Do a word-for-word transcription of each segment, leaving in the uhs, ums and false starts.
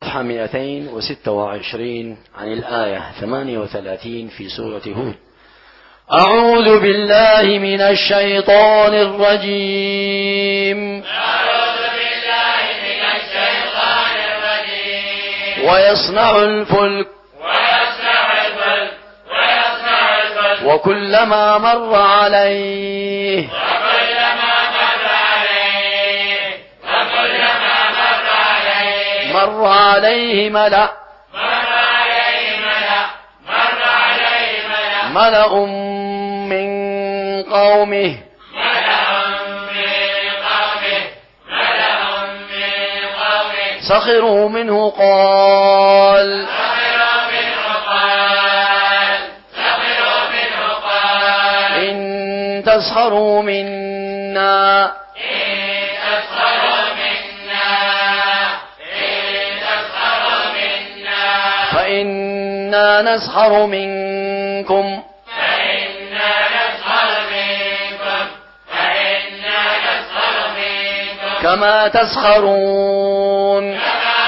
صفحة مئتين وستة وعشرين عن الآية ثمانية وثلاثين في سورة هود. أعوذ بالله من الشيطان الرجيم. أعوذ بالله من الشيطان الرجيم. ويصنع الفلك ويصنع الفلك ويصنع الفلك وكلما مر عليه وكلما مر عليه وكلما مر عليه مر عليه ملأ مر عليه ملأ مر عليه ملأ ملأ من قومه ملأ من قومه ملأ من قومه سخروا منه قال سخروا منه قال سخروا منه قال إن تسخروا منا إن تسخروا منا إن تسخروا منا فإنا نسخر منكم فإنا نسخر منكم فإنا نسخر منكم كما تسخرون كما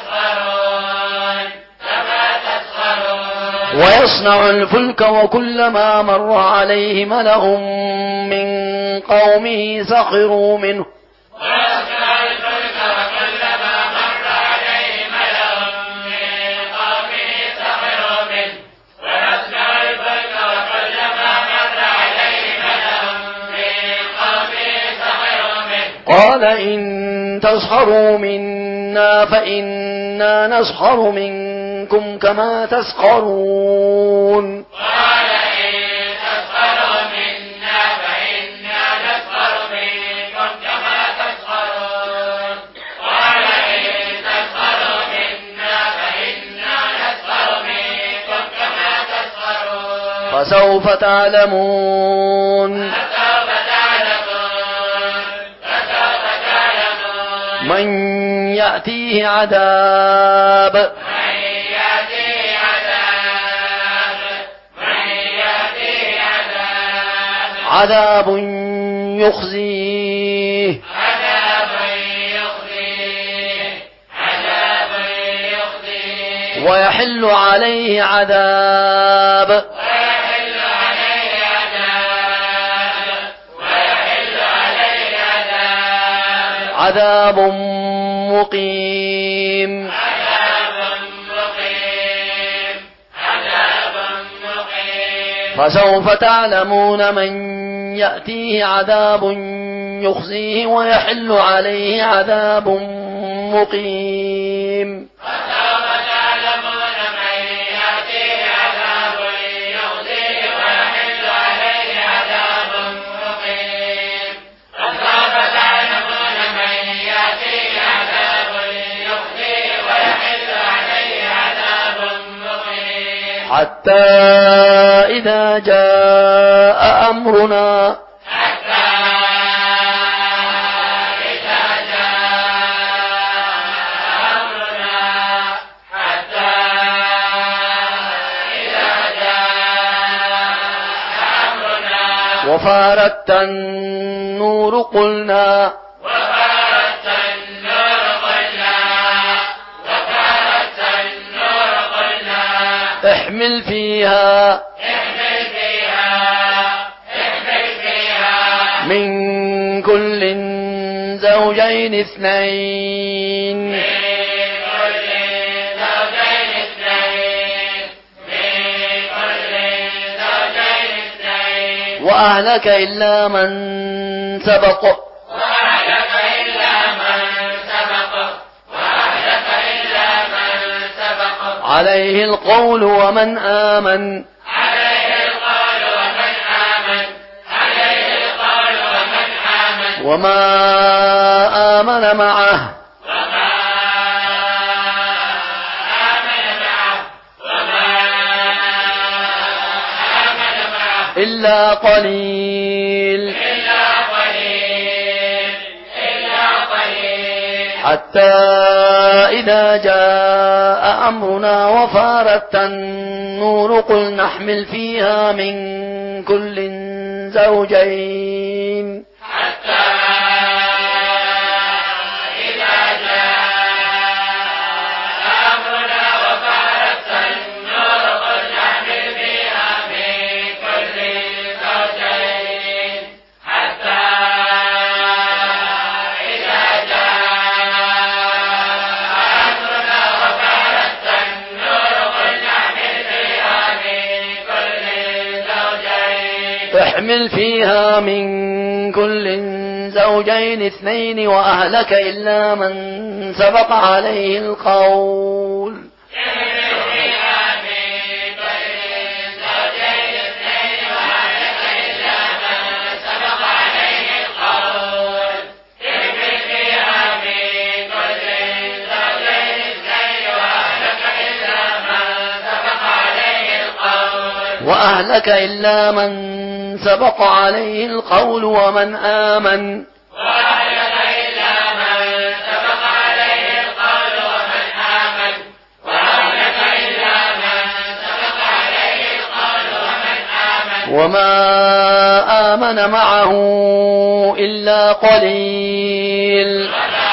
تسخرون كما تسخرون. ويصنع الفلك وكلما مر عليه ملأ من قومه سخروا منه ويصنع الفلك وكلما مر عليه ملأ من قومه سخروا منه ويصنع الفلك وكلما مر عليه ملأ من قومه سخروا منه قال إن تسخروا منا فإنا نسخر منكم كما تسخرون. قال إن تسخروا منا فإنا نسخر منكم كما تسخرون قال إن تسخروا منا فإنا نسخر منكم كما تسخرون. فسوف تعلمون فسوف تعلمون فسوف تعلمون من يأتيه عذاب من يأتيه عذاب من يأتيه عذاب عذاب يخزيه عذاب يخزيه عذاب يخزيه ويحل عليه عذاب ويحل عليه عذاب ويحل عليه عذاب عذاب مقيم. عذاب مقيم عذاب مقيم. فسوف تعلمون من يأتيه عذاب يخزيه ويحل عليه عذاب مقيم. فسوف تعلمون من يأتيه عذاب يخزيه ويحل عليه عذاب مقيم. فسوف تعلمون من يأتيه عذاب يخزيه ويحل عليه عذاب مقيم. حتى إذا جاء أمرنا حتى إذا جاء أمرنا حتى إذا جاء أمرنا وفارت النور قلنا وفارت النور قلنا وفارت النور قلنا احمل فيها احمل فيها احمل فيها من كل زوجين اثنين من كل زوجين اثنين من كل زوجين اثنين وأهلك إلا من سبق وأهلك إلا من سبق وأهلك إلا من سبق عليه القول ومن آمن عليه القول ومن آمن عليه القول ومن آمن وما آمن معه وما آمن معه وما آمن معه إلا قليل إلا قليل إلا قليل. حتى إذا جاء أمرنا وفارت النور قل نحمل فيها من كل زوجين حتى إذا جاء احمل فيها من كل زوجين اثنين وأهلك إلا من سبق عليه القول وأهلك إلا من سبق عليه القول ومن آمن وأهلك إلا من سبق عليه القول ومن آمن وأهلك إلا من سبق عليه القول ومن آمن وما آمن معه إلا قليل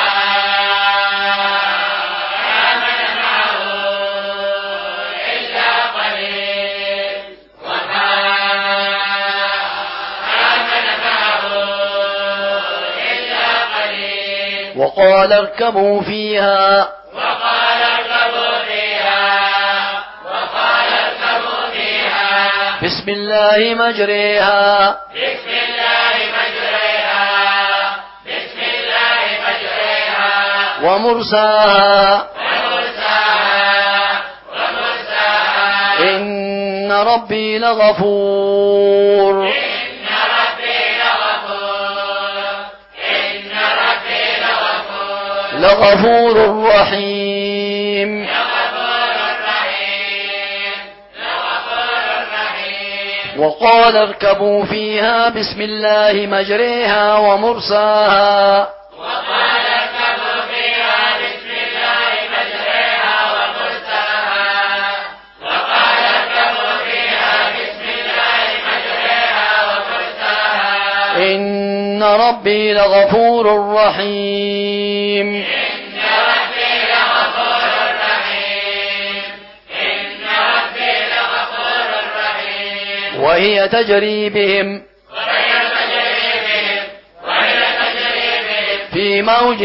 وقال اركبوا فيها وقال اركبوا فيها وقال اركبوا فيها بسم الله مجريها بسم الله مجريها بسم الله مجريها ومرساها ومرساها ومرساها إن ربي لغفور إن ربي لغفور إن ربي لغفور لغفور رحيم لغفور رحيم لغفور رحيم وقال اركبوا فيها بسم الله مجريها ومرساها وقال اركبوا فيها بسم الله مجريها ومرساها وقال اركبوا فيها بسم الله مجريها ومرساها إن ربي لغفور رحيم إن ربي لغفور رحيم إن ربي لغفور رحيم وهي تجري بهم وهي تجري بهم وهي تجري بهم في موج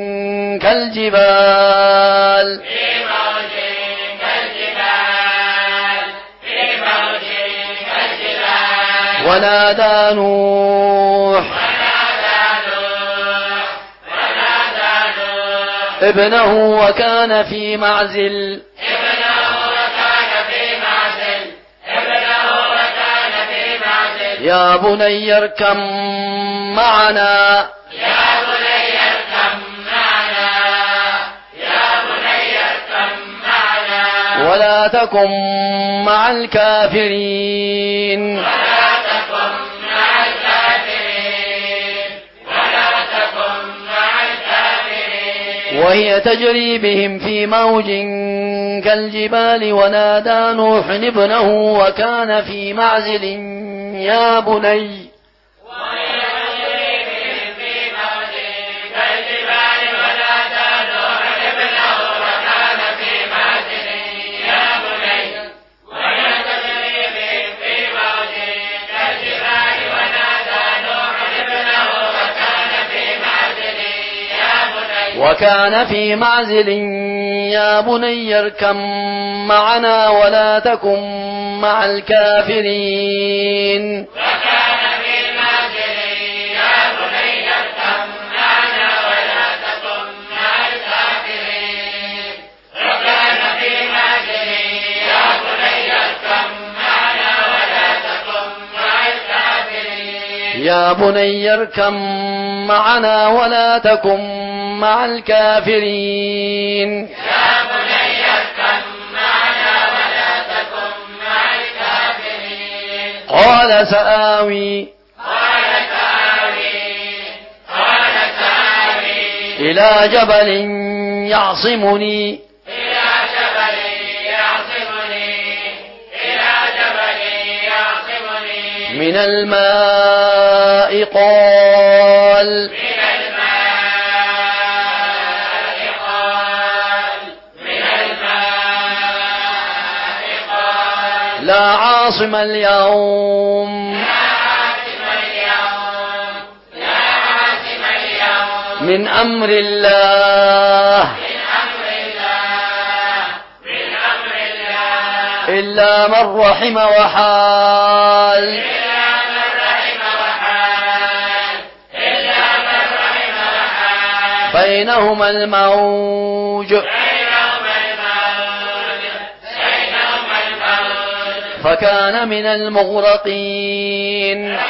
كالجبال في موج كالجبال في موج كالجبال ونادى نوح ونادى نوح ونادى نوح ابنه وكان في معزل ابنه وكان في معزل ابنه وكان في معزل يا بني اركب معنا يا بني اركب معنا يا بني اركب معنا ولا تكن مع الكافرين ولا تكن مع الكافرين ولا تكن مع الكافرين وهي تجري بهم في موج كالجبال ونادى نوح ابنه وكان في معزل يا بني وهي تجري بهم في موج كالجبال ونادى نوح ابنه وكان في معزل يا بني وهي تجري بهم في موج كالجبال ونادى نوح ابنه وكان في معزل يا بني وكان في معزل يا بني اركب معنا ولا تكن مع الكافرين وكان في معزل يا بني اركب معنا ولا تكن مع الكافرين وكان في معزل يا بني اركب معنا ولا تكن مع الكافرين يا بني اركب معنا ولا تكن مع الكافرين يا بني اركب معنا ولا تكن مع الكافرين قال سآوي قال سآوي قال سآوي إلى جبل يعصمني إلى جبل يعصمني إلى جبل يعصمني من الماء قال من الماء قال من الماء قال لا عاصم اليوم لا عاصم اليوم لا عاصم اليوم من أمر الله من أمر الله من أمر الله إلا من رحم وحال إلا من رحم بينهما الموج فكان من المغرقين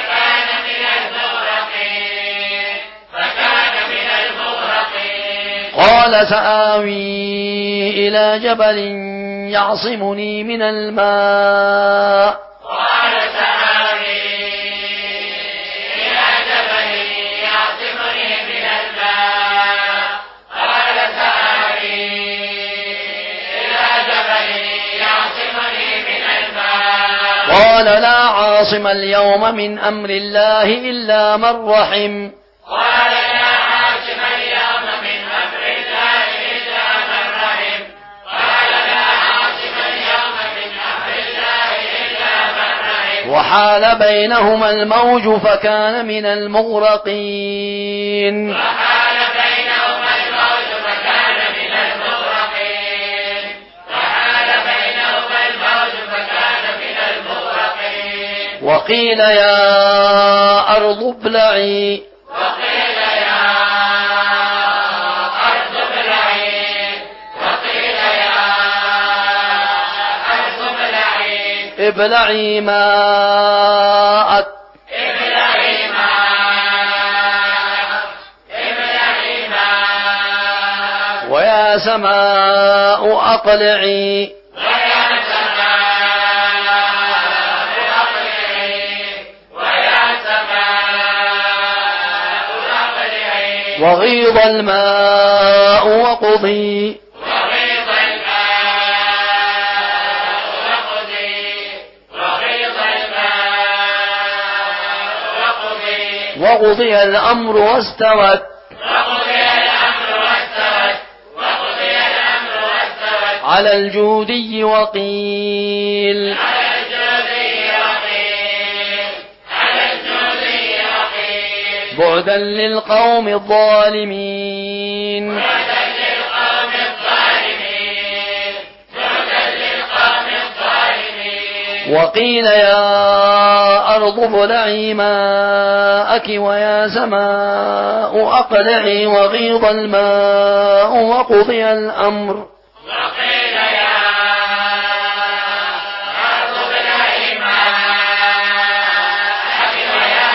قال سآوي إلى جبل يعصمني من الماء قال سآوي إلى جبل يعصمني من الماء قال سآوي إلى جبل يعصمني من الماء قال لا عاصم اليوم من أمر الله إلا من رحم قال لا عاصم اليوم من أمر الله إلا من رحم قال لا عاصم اليوم من أمر الله إلا من رحم وحال بينهما الموج فكان من المغرقين وحال بينهما الموج فكان من المغرقين وحال بينهما الموج فكان من المغرقين وقيل يا أرض ابلعي وقيل يا أرض ابلعي وقيل يا أرض ابلعي ابلعي ماءك ابلعي ماءك ابلعي ماءك ويا سماء أقلعي ويا سماء أقلعي ويا سماء أقلعي وغيض الماء وقضي وغيض الماء وقضي وغيض الماء وقضي وقضي الأمر واستوت وقضي الأمر واستوت وقضي الأمر واستوت على الجودي وقيل على الجودي وقيل على الجودي وقيل بعدا للقوم الظالمين بعدا للقوم الظالمين بعدا للقوم الظالمين وقيل يا أرض ابلعي ماءك ويا سماء أقلعي وغيض الماء وقضي الأمر وقيل يا أرض ابلعي ماءك ويا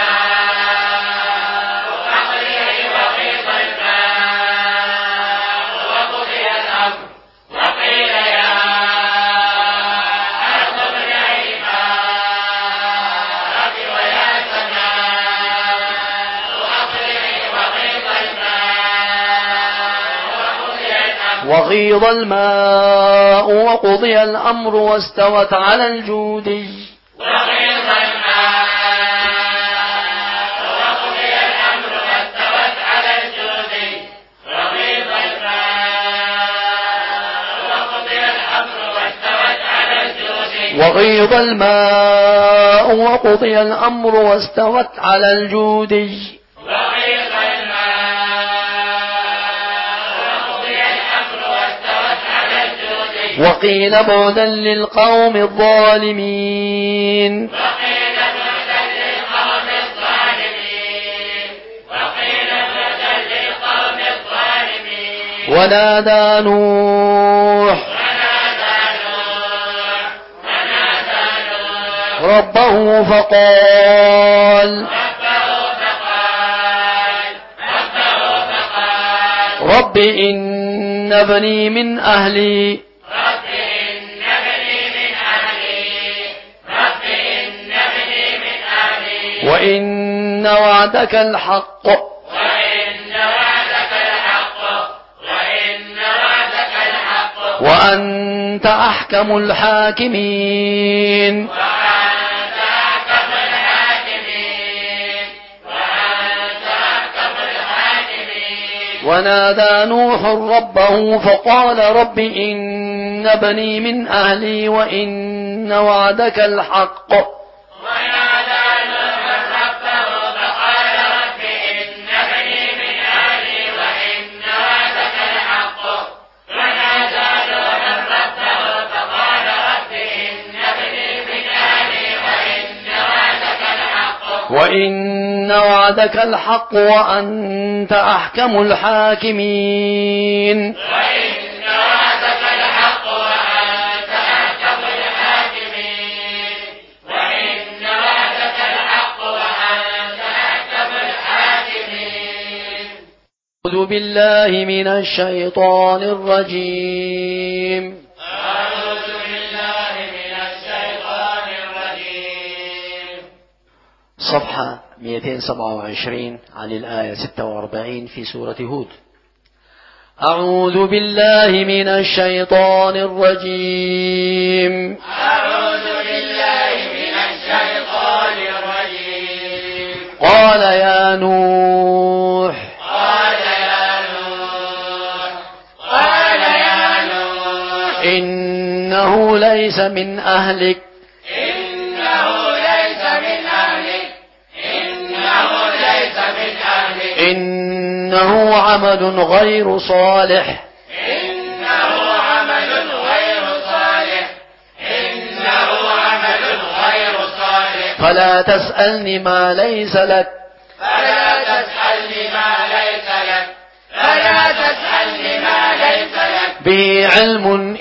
سماء أقلعي وغيض الماء وقضي الأمر وقيل يا أرض ابلعي ماءك ويا سماء أقلعي وغيض الماء وقضي الأمر وغيض الماء وقضي الأمر واستوت على الجودي وغيض الماء وقضي الأمر واستوت على الجودي وغيض الماء وقضي الأمر واستوت على الجودي وغيض الماء وقضي الأمر واستوت على الجودي وغيض الماء وقضي الأمر واستوت على الجودي وقيل بعدا للقوم الظالمين وقيل بعدا للقوم الظالمين وقيل بعدا للقوم الظالمين ونادى نوح ونادى نوح ونادى نوح ربه فقال ربه فقال ربه فقال رب إن ابني من أهلي رب إن ابني من أهلي رب إن ابني من أهلي وإن وعدك الحق وإن وعدك الحق وإن وعدك الحق وأنت أحكم الحاكمين وأنت أحكم الحاكمين وأنت أحكم الحاكمين ونادى نوح ربه فقال رب إن ابني من أهلي وإن وعدك الحق ونادى نوح ربه فقال رب إن ابني من أهلي وإن وعدك الحق ونادى نوح ربه فقال رب إن ابني من أهلي وإن وعدك الحق وإن وعدك الحق وأنت أحكم الحاكمين وإن وعدك الحق وأنت أحكم الحاكمين وإن وعدك الحق وأنت أحكم الحاكمين أعوذ بالله من الشيطان الرجيم أعوذ بالله من الشيطان الرجيم صفحة مئتين وسبعة وعشرين عن الآية ستة وأربعين في سورة هود. أعوذ بالله من الشيطان الرجيم أعوذ بالله من الشيطان الرجيم قال يا نوح قال يا نوح قال يا نوح إنه ليس من أهلك إنه ليس من أهلك إنه ليس من أهلك إنه عمل غير صالح إنه عمل غير صالح إنه عمل غير صالح فلا تسألني ما ليس لك فلا تسألني ما ليس لك فلا تسألني ما ليس لك به علم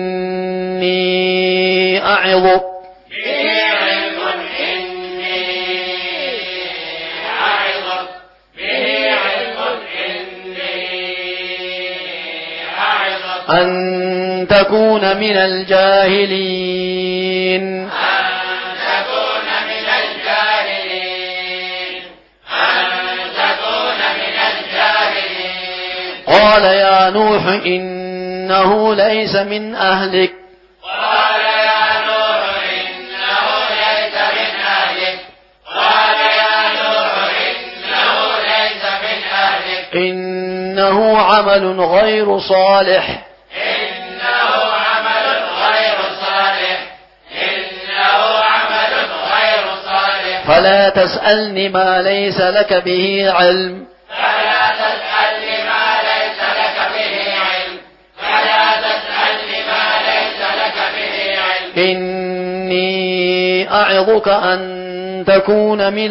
إني أعظك به علم إني أعظك به علم إني أعظك أن تكون من الجاهلين أن تكون من الجاهلين أن تكون من الجاهلين قال يا نوح إنه ليس من أهلك قال يا نوح إنه ليس من أهلك قال يا نوح إنه ليس من أهلك إنه عمل غير صالح إنه عمل غير صالح إنه عمل غير صالح فلا تسألني ما ليس لك به علم فلا تسألني ما ليس لك به علم فلا تسألني ما ليس لك به علم إني أعظك أن تكون من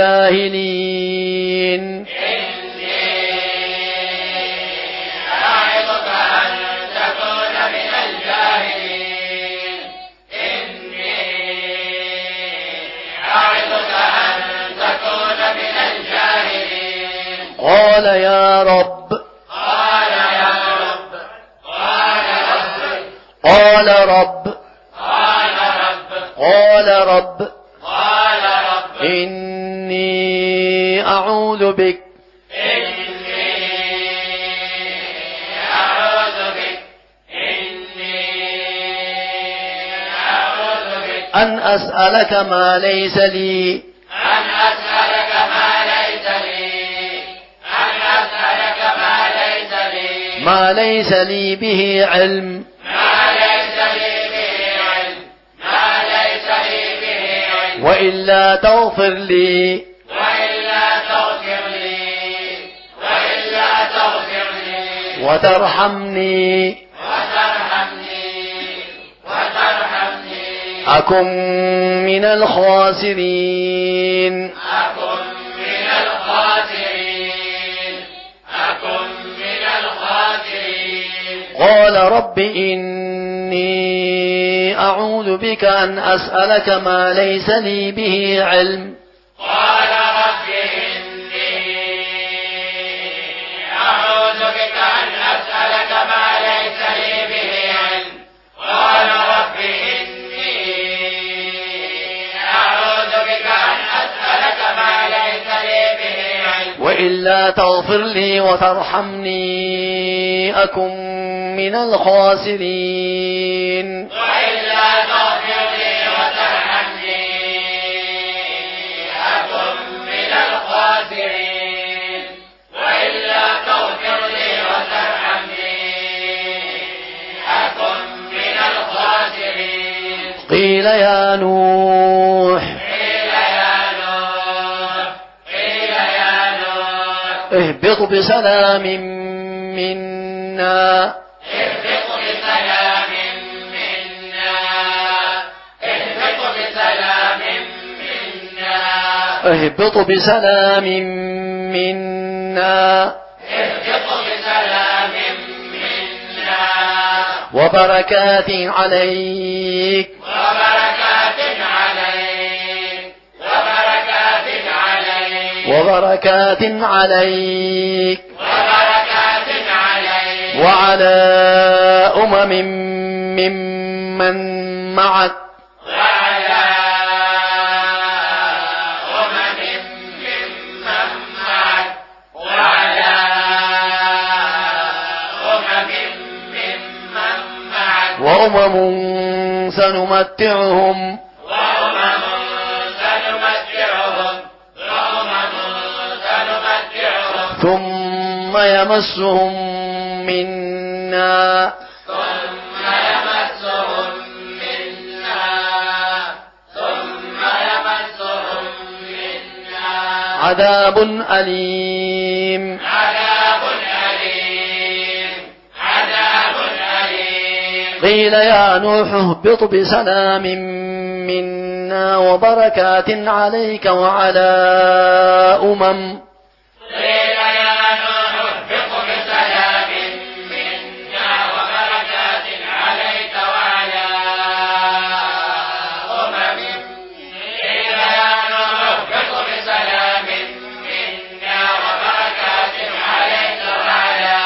الجاهلين إني أعظك أن تكون من الجاهلين إني أعظك أن تكون من الجاهلين قال يا رب قال يا رب قال رب قال رب قال رب قال رب قال رب إني أعوذ بك إني أعوذ بك إني أعوذ بك أن أسألك ما ليس لي أن أسألك ما ليس لي أن أسألك ما ليس لي ما ليس لي به علم ما ليس لي به علم ما ليس لي به علم وإلا تغفر لي وإلا تغفر لي وإلا تغفر لي وترحمني وترحمني وترحمني أكن من الخاسرين أكن من الخاسرين أكن من الخاسرين قال رب إني أعوذ بك أن أسألك ما ليس لي به علم قال رب إني أعوذ بك أن أسألك ما ليس لي به علم قال رب إني أعوذ بك أن أسألك ما ليس لي به علم وإلا تغفر لي وترحمني أكن من الخاسرين وإلا تغفر لي وترحمني أكن من الخاسرين وإلا تغفر لي وترحمني أكن من الخاسرين قيل يا نوح قيل يا نوح قيل يا نوح اهبط بسلام منا اهبط بسلام منا اهبط بسلام منا اهبط بسلام منا اهبط بسلام منا وبركات عليك وبركات عليك وبركات عليك وبركات عليك وبركات عليك وعلى أمم ممن معك وعلى أمم ممن معك وعلى أمم ممن معك وأمم سنمتعهم وأمم سنمتعهم وأمم سنمتعهم ثم يمسهم منا ثم يمسهم منا ثم يمسهم منا عذاب أليم عذاب أليم عذاب أليم قيل يا نوح اهبط بسلام منا وبركات عليك وعلى أمم قيل يا نوح اهبط بسلام منا وبركات عليك وعلى أمم قيل يا نوح اهبط بسلام منا وبركات عليك وعلى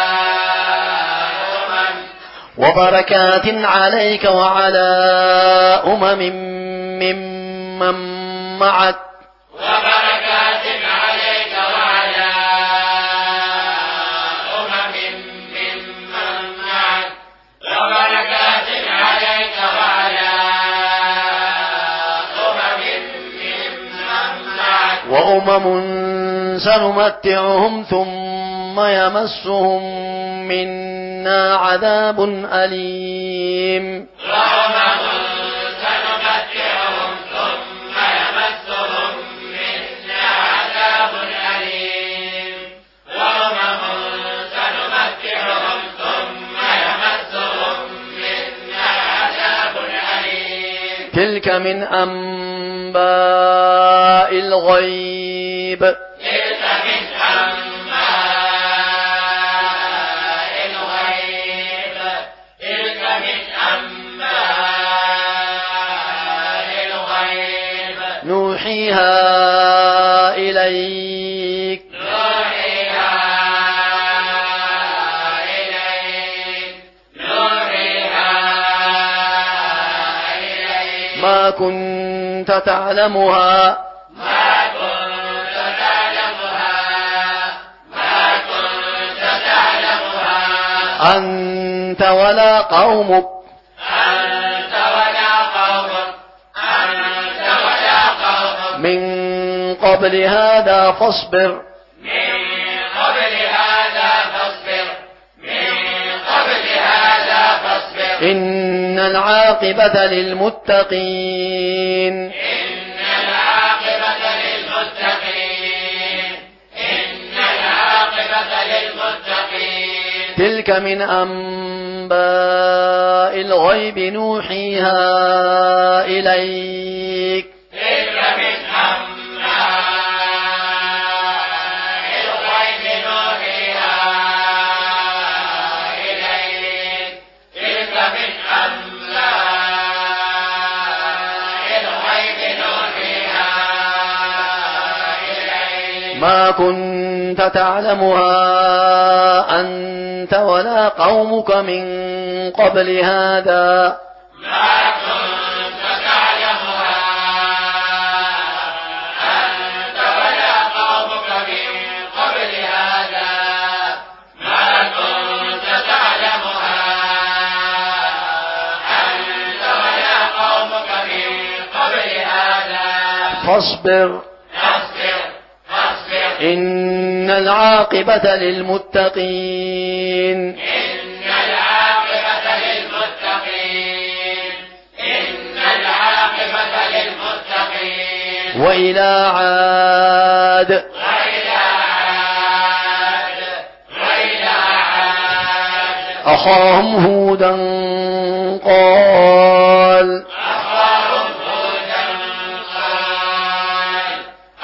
أمم وبركات عليك وعلى أمم ممن معك وبركات عليك وعلى أمم ممن معك وبركات عليك وعلى أمم ممن معك وأمم سنمتعهم ثم يمسهم منا عذاب أليم وأمم سنمتعهم ثم يمسهم منا عذاب أليم وأمم سنمتعهم ثم يمسهم منا عذاب أليم تلك من أنباء الغيب تلك من أنباء الغيب تلك من أنباء الغيب نوحيها إليك نوحيها إليك نوحيها إليك ما كنت تعلمها ما كنت تعلمها ما كنت تعلمها أنت ولا قومك أنت ولا قومك أنت ولا قومك من قبل هذا فاصبر من قبل هذا فاصبر من قبل هذا فاصبر إن العاقبة للمتقين إن العاقبة للمتقين إن العاقبة للمتقين تلك من أنباء الغيب نوحيها إليك تلك من أنباء الغيب نوحيها إليك تلك من أنباء الغيب نوحيها إليك ما كنت تعلمها أنت ولا قومك من قبل هذا ما كنت تعلمها أنت ولا قومك من قبل هذا ما كنت تعلمها أنت ولا قومك من قبل هذا فاصبر فاصبر فاصبر إن العاقبة للمتقين إن العاقبة للمتقين إن العاقبة للمتقين وإلى عاد وإلى عاد وإلى عاد أخاهم هودا قال أخاهم هودا قال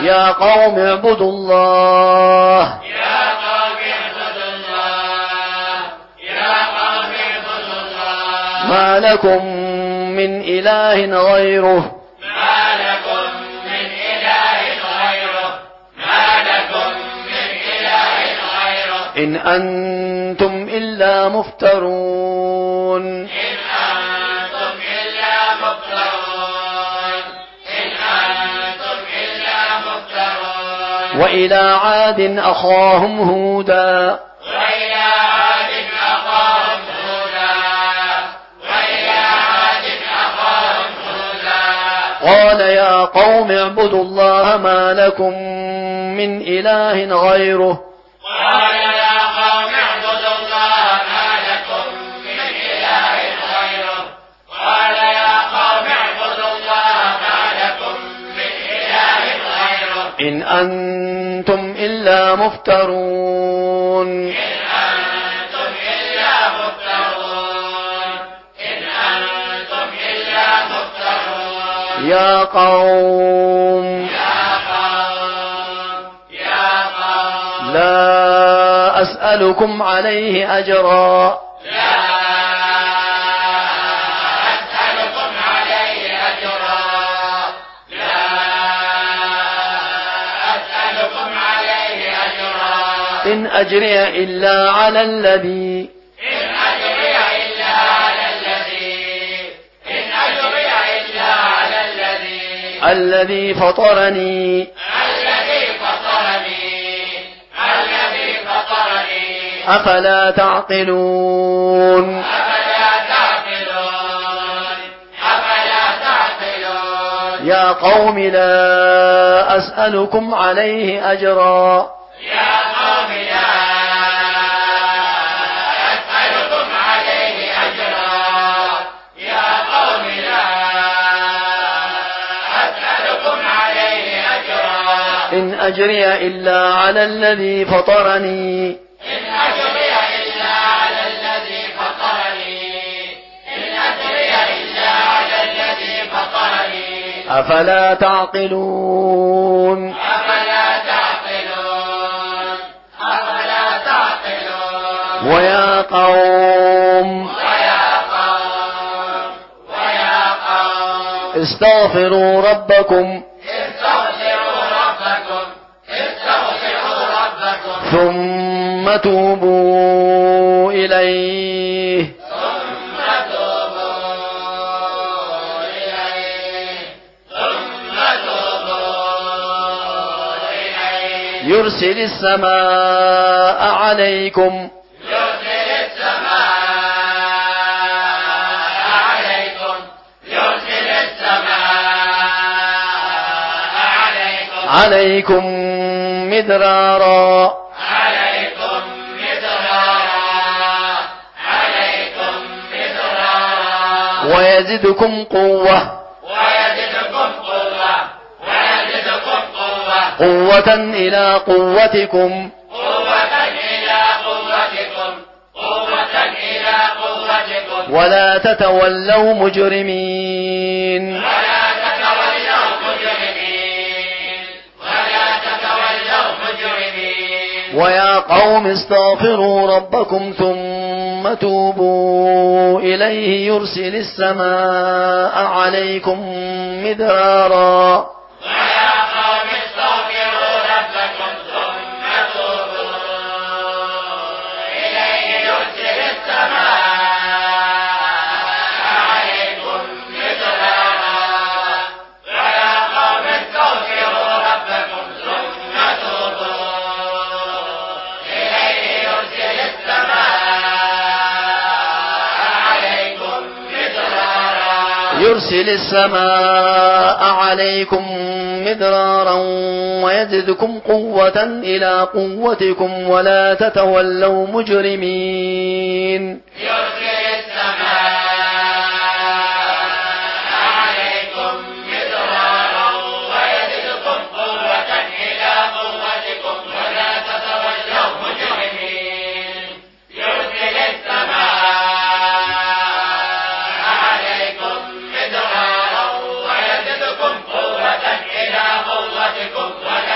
يا قوم اعبدوا الله يا قوم اعبدوا الله يا قوم اعبدوا الله ما لكم من إله غيره ما لكم من إله غيره ما لكم من إله غيره إن أنتم إلا مفترون إن أنتم إلا مفترون إن أنتم إلا مفترون وإلى عاد أخاهم هودا وإلى عاد أخاهم هودا وإلى عاد أخاهم هودا قال يا قوم اعبدوا الله ما لكم من إله غيره قال يا قوم اعبدوا الله ما لكم من إله غيره قال يا قوم اعبدوا الله ما لكم من إله غيره إن أنتم إلا مفترون إن أنتم إلا مفترون إن أنتم إلا مفترون يا قوم يا قوم يا قوم لا أسألكم عليه أجرا لا أسألكم عليه أجرا لا أسألكم عليه أجرا إن أجري إلا على الذي إن أجري إلا على الذي إن أجري إلا على الذي الذي فطرني الذي فطرني الذي فطرني أفلا تعقلون أفلا تعقلون أفلا تعقلون يا قوم لا أسألكم عليه أجرا يا قوم لا أسألكم عليه أجرا يا قوم لا أسألكم عليه أجرا إن أجري إلا على الذي فطرني إن أجري إلا على الذي فطرني إن أجري إلا على الذي فطرني أفلا تعقلون أفلا تعقلون أفلا تعقلون ويا قوم ويا قوم ويا قوم استغفروا ربكم استغفروا ربكم استغفروا ربكم ثم توبوا إليه ثم توبوا إليه ثم توبوا إليه يرسل السماء عليكم يرسل السماء عليكم يرسل السماء عليكم عليكم مدرارا عليكم مدرارا عليكم مدرارا ويزدكم قوة ويزدكم قوة ويزدكم قوة قوة إلى قوتكم قوة إلى قوتكم قوة إلى قوتكم ولا تتولوا مجرمين ولا تتولوا مجرمين ولا تتولوا مجرمين ويا قوم استغفروا ربكم ثم توبوا إليه يرسل السماء عليكم مدرارا ويا قوم استغفروا ربكم ثم توبوا إليه يرسل السماء عليكم مدرارا ويا قوم استغفروا ربكم ثم توبوا إليه يرسل السماء عليكم مدرارا يرسل السماء عليكم مدرارا ويزدكم قوة إلى قوتكم ولا تتولوا مجرمين يرسل السماء عليكم مدرارا ويزدكم قوة إلى قوتكم ولا تتولوا مجرمين يرسل السماء عليكم مدرارا ويزدكم قوة إلى قوتكم ولا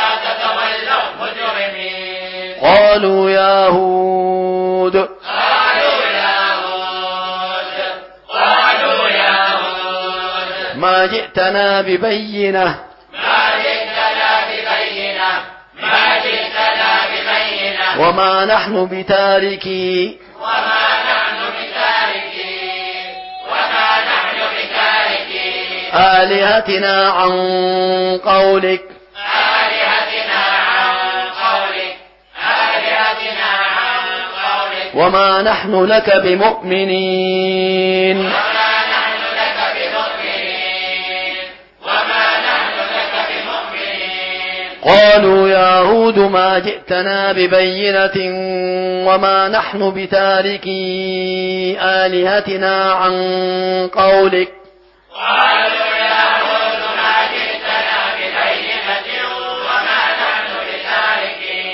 هود قالوا يا هود قالوا يا هود ما جئتنا ببينة ما جئتنا ببينة ما جئتنا ببينة وما نحن بتاركي وما نحن بتاركي وما نحن بتاركي آلهتنا عن قولك آلهتنا عن قولك آلهتنا عن قولك وما نحن لك بمؤمنين وما نحن لك بمؤمنين وما نحن لك بمؤمنين قالوا يا هود ما جئتنا ببينة وما نحن بتاركي آلهتنا عن قولك قالوا يا هود ما جئتنا ببينة وما نحن بتاركي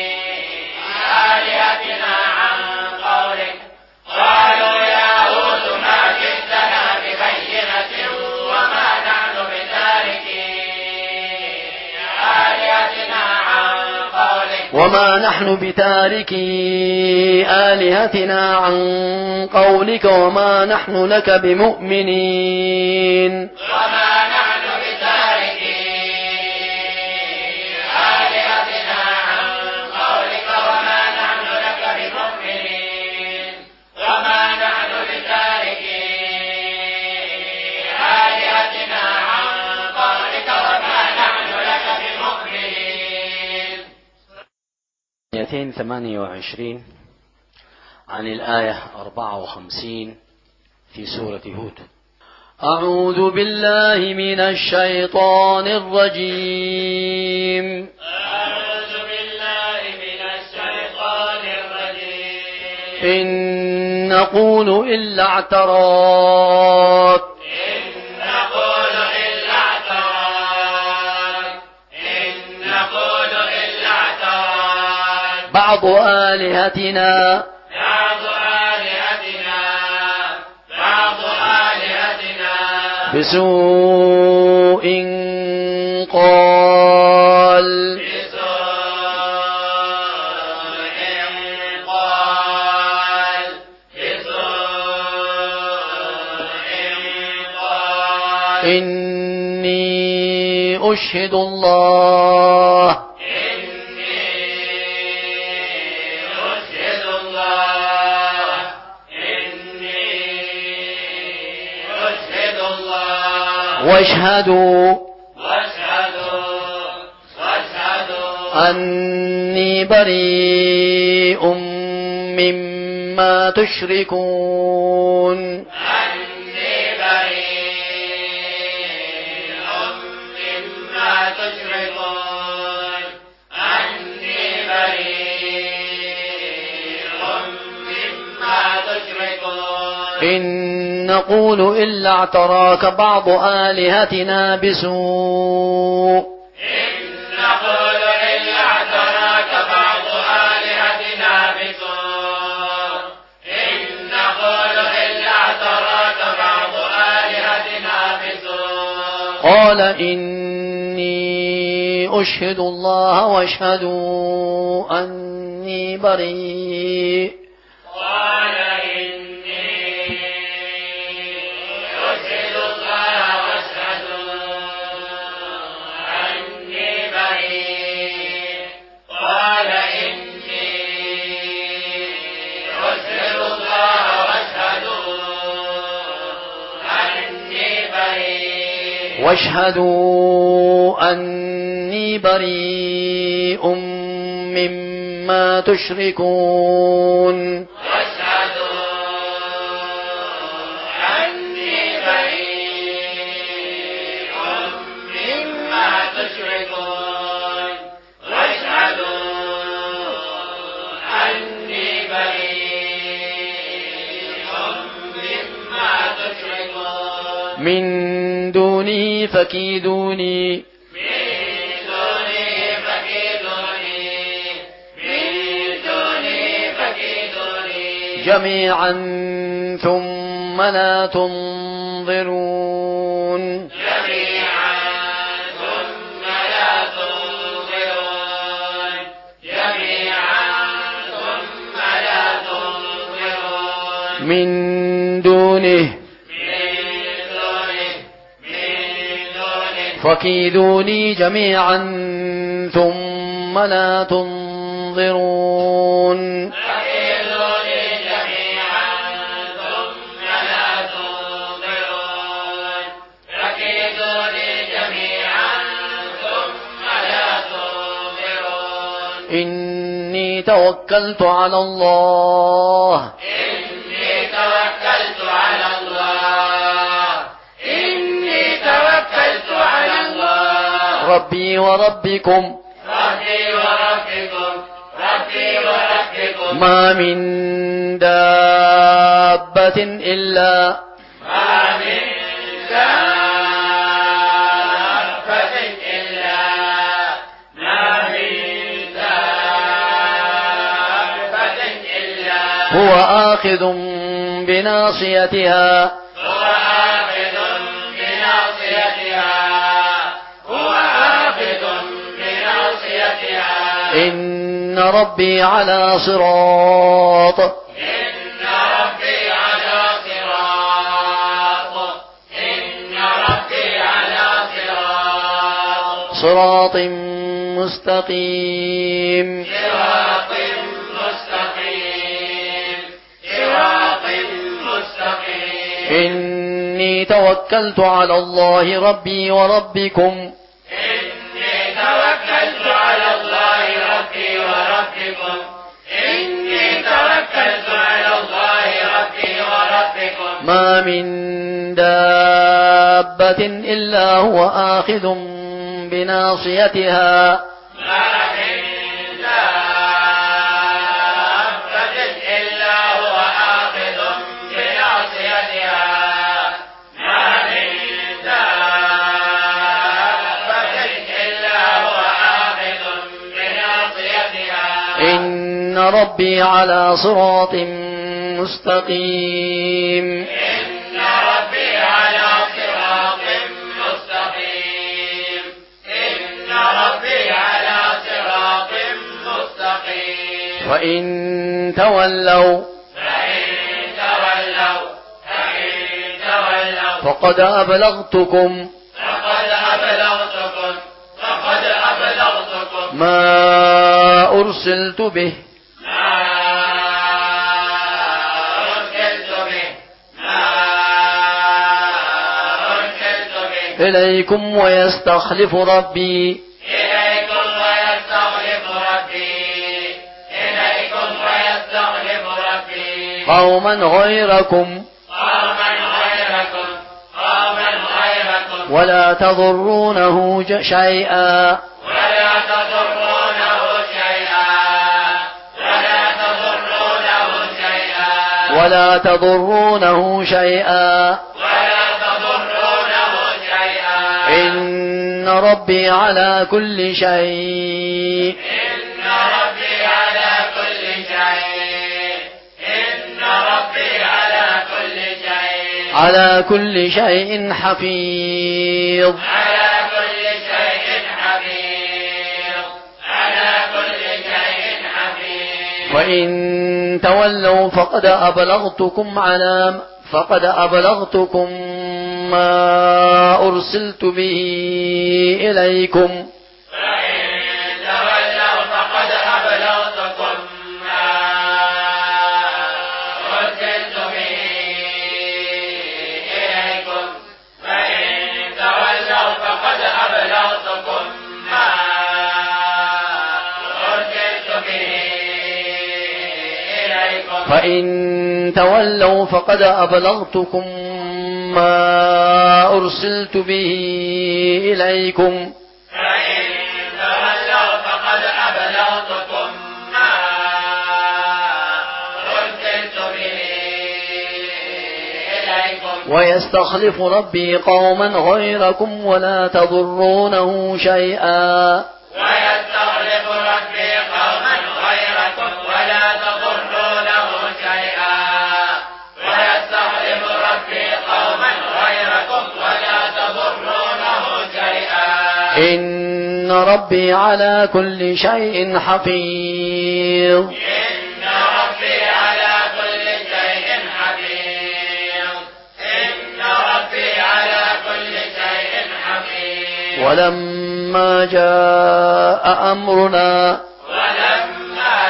آلهتنا عن قولك قالوا يا هود ما جئتنا ببينة وما نحن بتاركي آلهتنا عن قولك وما نحن بتاركي آلهتنا عن قولك وما نحن لك بمؤمنين وما نحن بتاركي آلهتنا عن قولك وما نحن لك بمؤمنين وما نحن بتاركي آلهتنا عن قولك وما نحن لك بمؤمنين. مئتين وثمانية وعشرين عن الآية أربعة وخمسين في سورة هود. أعوذ بالله من الشيطان الرجيم. أعوذ بالله من الشيطان الرجيم. إن نقول إلا اعتراك إن نقول إلا اعتراك إن نقول إلا اعتراك بعض آلهتنا بعض آلهتنا بعض آلهتنا بسوء قال بسوء قال بسوء قال إني أشهد الله إني أشهد الله إني أشهد الله واشهدوا واشهدوا واشهدوا أني بريء مما تشركون أني بريء مما تشركون أني بريء مما تشركون إن نقول إلا اعتراك بعض آلهتنا بسوء إن نقول إلا اعتراك بعض آلهتنا بسوء إن نقول إلا اعتراك بعض آلهتنا بسوء قال إني أشهد الله واشهدوا أني بريء قال إني أشهد الله واشهدوا أني بريء قال إني أشهد الله واشهدوا أني بريء واشهدوا أني بريء مما تشركون واشهدوا أني بريء مما تشركون واشهدوا أني بريء مما تشركون من دونه فكيدوني من دونه فكيدوني من دونه فكيدوني جميعا ثم لا تنظرون جميعا ثم لا تنظرون جميعا ثم لا تنظرون من دونه فكيدوني جميعا ثم لا تنظرون إني توكلت على الله إني توكلت على الله إني توكلت على الله ربي وربكم ربي وربكم ربي وربكم ما من دابة إلا ما من دابة إلا ما من دابة إلا هو آخذ بناصيتها هو آخذ بناصيتها هو آخذ بناصيتها إن ربي على صراط إن ربي على صراط إن ربي على صراط صراط مستقيم صراط مستقيم صراط مستقيم إني توكلت على الله ربي وربكم إني توكلت على الله ربي وربكم إني توكلت على الله ربي وربكم ما من دابة إلا هو آخذ بناصيتها ما من دابة إلا هو آخذ بناصيتها ما من دابة إلا هو آخذ بناصيتها إن ربي على صراط مستقيم إن ربي على صراط مستقيم إن ربي على صراط مستقيم فإن تولوا فإن تولوا فإن تولوا فقد أبلغتكم فقد أبلغتكم فقد أبلغتكم ما أرسلت به ما أرسلت به ما أرسلت به إليكم ويستخلف ربي إليكم ويستخلف ربي إليكم ويستخلف ربي قوما غيركم قوما غيركم قوما غيركم ولا تضرونه ج- شيئا ولا تضرونه شيئا ولا تضرونه شيئا ولا تضرونه شيئا ولا تضرونه شيئا إن ربي على كل شيء إن ربي على كل شيء إن ربي على كل شيء على كل شيء حفيظ على كل شيء حفيظ على كل شيء حفيظ وإن تولوا فقد أبلغتكم على فقد أبلغتكم ما أرسلت به إليكم فإن تولوا فقد أبلغتكم ما أرسلت به إليكم فإن تولوا فقد أبلغتكم ما أرسلت به إليكم فإن تولوا فقد أبلغتكم ما أرسلت به إليكم فإن تولوا فقد أبلغتكم ما أرسلت به إليكم ويستخلف ربي قوما غيركم ولا تضرونه شيئا ويستخلف ربي قوما غيركم ولا تضرونه شيئا ويستخلف ربي قوما غيركم ولا تضرونه شيئا إن ربي على كل شيء حفيظ إن ربي على كل شيء حفيظ ولما جاء أمرنا ولما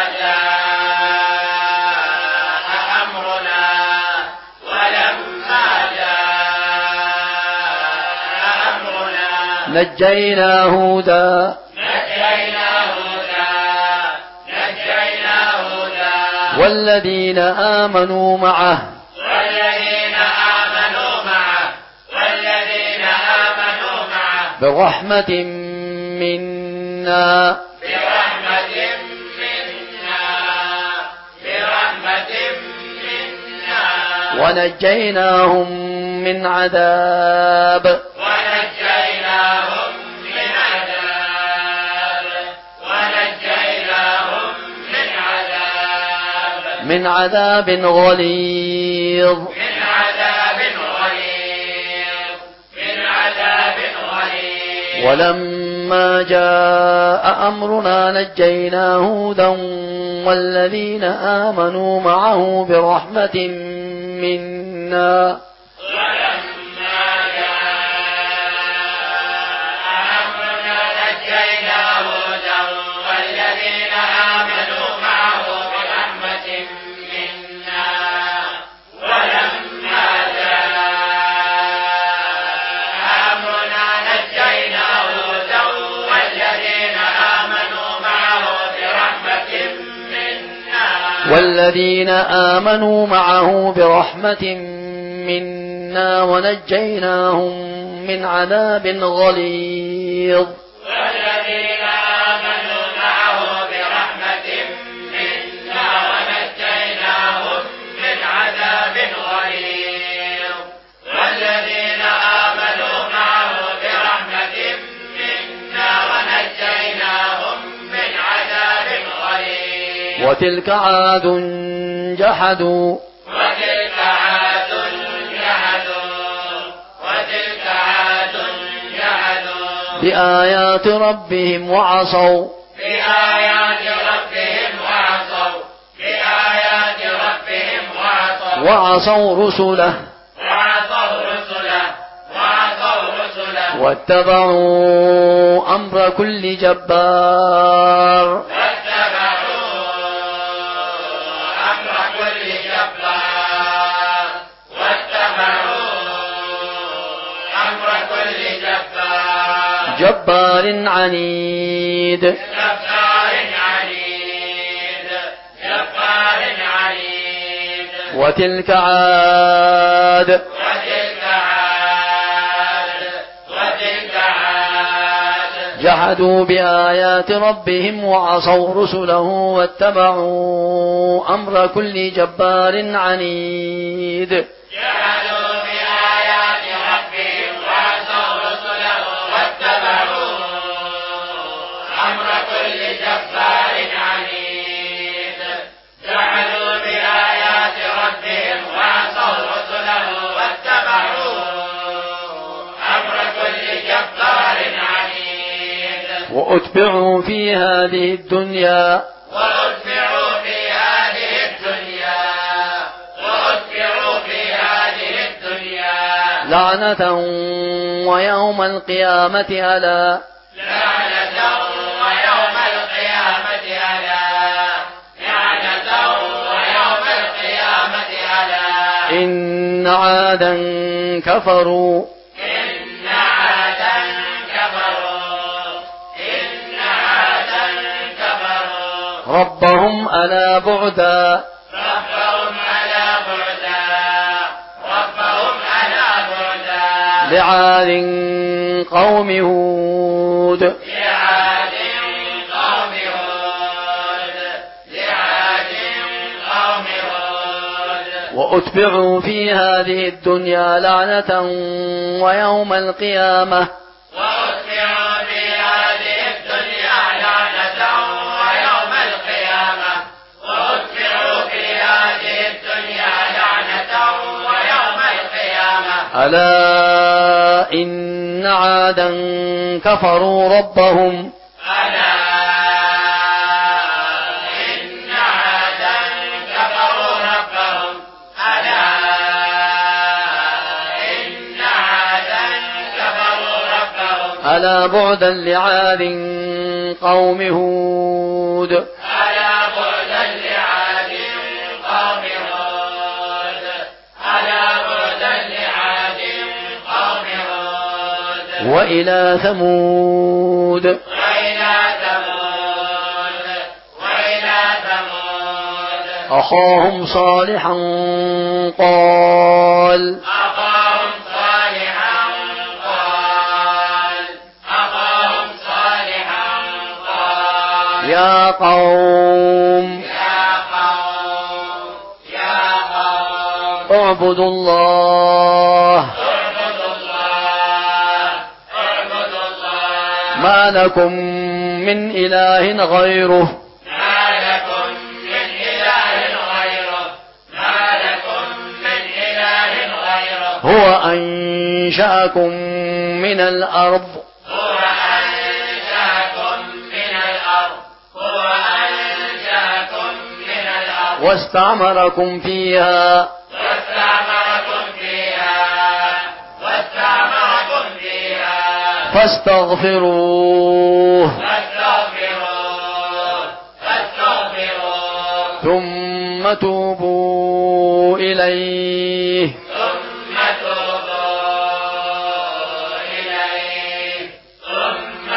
جاء أمرنا ولما جاء أمرنا نجينا هودا نجينا هودا نجينا هودا والذين آمنوا معه والذين آمنوا معه والذين آمنوا معه برحمة منا برحمة منا برحمة منا ونجيناهم من عذاب ونجيناهم من عذاب ونجيناهم من عذاب من عذاب غليظ من عذاب غليظ من عذاب غليظ ولما جاء أمرنا نجينا هودا والذين آمنوا معه برحمة منا ولما جاء أمرنا نجينا هودا والذين آمنوا معه برحمة منا ولما جاء أمرنا نجينا هودا والذين آمنوا معه برحمة منا والذين آمنوا معه برحمة منا ونجيناهم من عذاب غليظ والذين آمنوا معه برحمة منا ونجيناهم من عذاب غليظ والذين آمنوا معه برحمة منا ونجيناهم من عذاب غليظ وتلك عاد جحدوا وتلك عاد جحدوا وتلك عاد جحدوا بآيات ربهم وعصوا بآيات ربهم وعصوا بآيات ربهم وعصوا وعصوا رسله وعصوا رسله وعصوا رسله واتبعوا أمر كل جبار واتبعوا أمر كل جبار واتبعوا أمر كل جبار جبار عنيد جبار عنيد جبار عنيد وتلك عاد وتلك عاد وتلك عاد جحدوا بآيات ربهم وعصوا رسله واتبعوا أمر كل جبار عنيد جحدوا بآيات ربهم وعصوا رسله واتبعوا أمر كل جبار عنيد جحدوا بآيات ربهم وعصوا رسله واتبعوا أمر كل جبار عنيد وأتبعوا في هذه الدنيا وأتبعوا في هذه الدنيا وأتبعوا في هذه الدنيا لعنة ويوم القيامة ألا لعنة ويوم القيامة ألا لعنة ويوم القيامة ألا إن عادا كفروا إن عادا كفروا إن عادا كفروا ربهم ألا بعدا ربهم على بعدا ربهم على بعدا لعاد قوم هود لعاد قوم هود لعاد قوم هود وأتبعوا في هذه الدنيا لعنة ويوم القيامة وأتبعوا في هذه الدنيا لعنة ويوم القيامة وأتبعوا في هذه الدنيا لعنة ويوم القيامة ألا إن عادا كفروا ربهم ألا إن عادا كفروا ربهم ألا إن عادا كفروا ربهم ألا بعدا لعاد قوم هود ألا بعدا لعاد قوم هود ألا بعدا لعاد قوم هود وإلى ثمود وإلى ثمود وإلى ثمود أخاهم صالحا قال أخاهم صالحا قال أخاهم صالحا قال يا قوم يا قوم يا قوم اعبدوا الله اعبدوا الله اعبدوا الله ما لكم من إله غيره ما لكم من إله غيره ما لكم من إله غيره هو أنشأكم من الأرض هو أنشأكم من الأرض هو أنشأكم من الأرض واستعمركم فيها واستعمركم فيها واستعمركم فيها فاستغفروه فاستغفروه فاستغفروه ثم توبوا إليه ثم توبوا إليه ثم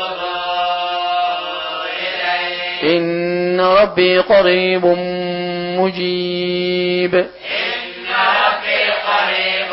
توبوا إليه إن ربي قريب مجيب إن ربي قريب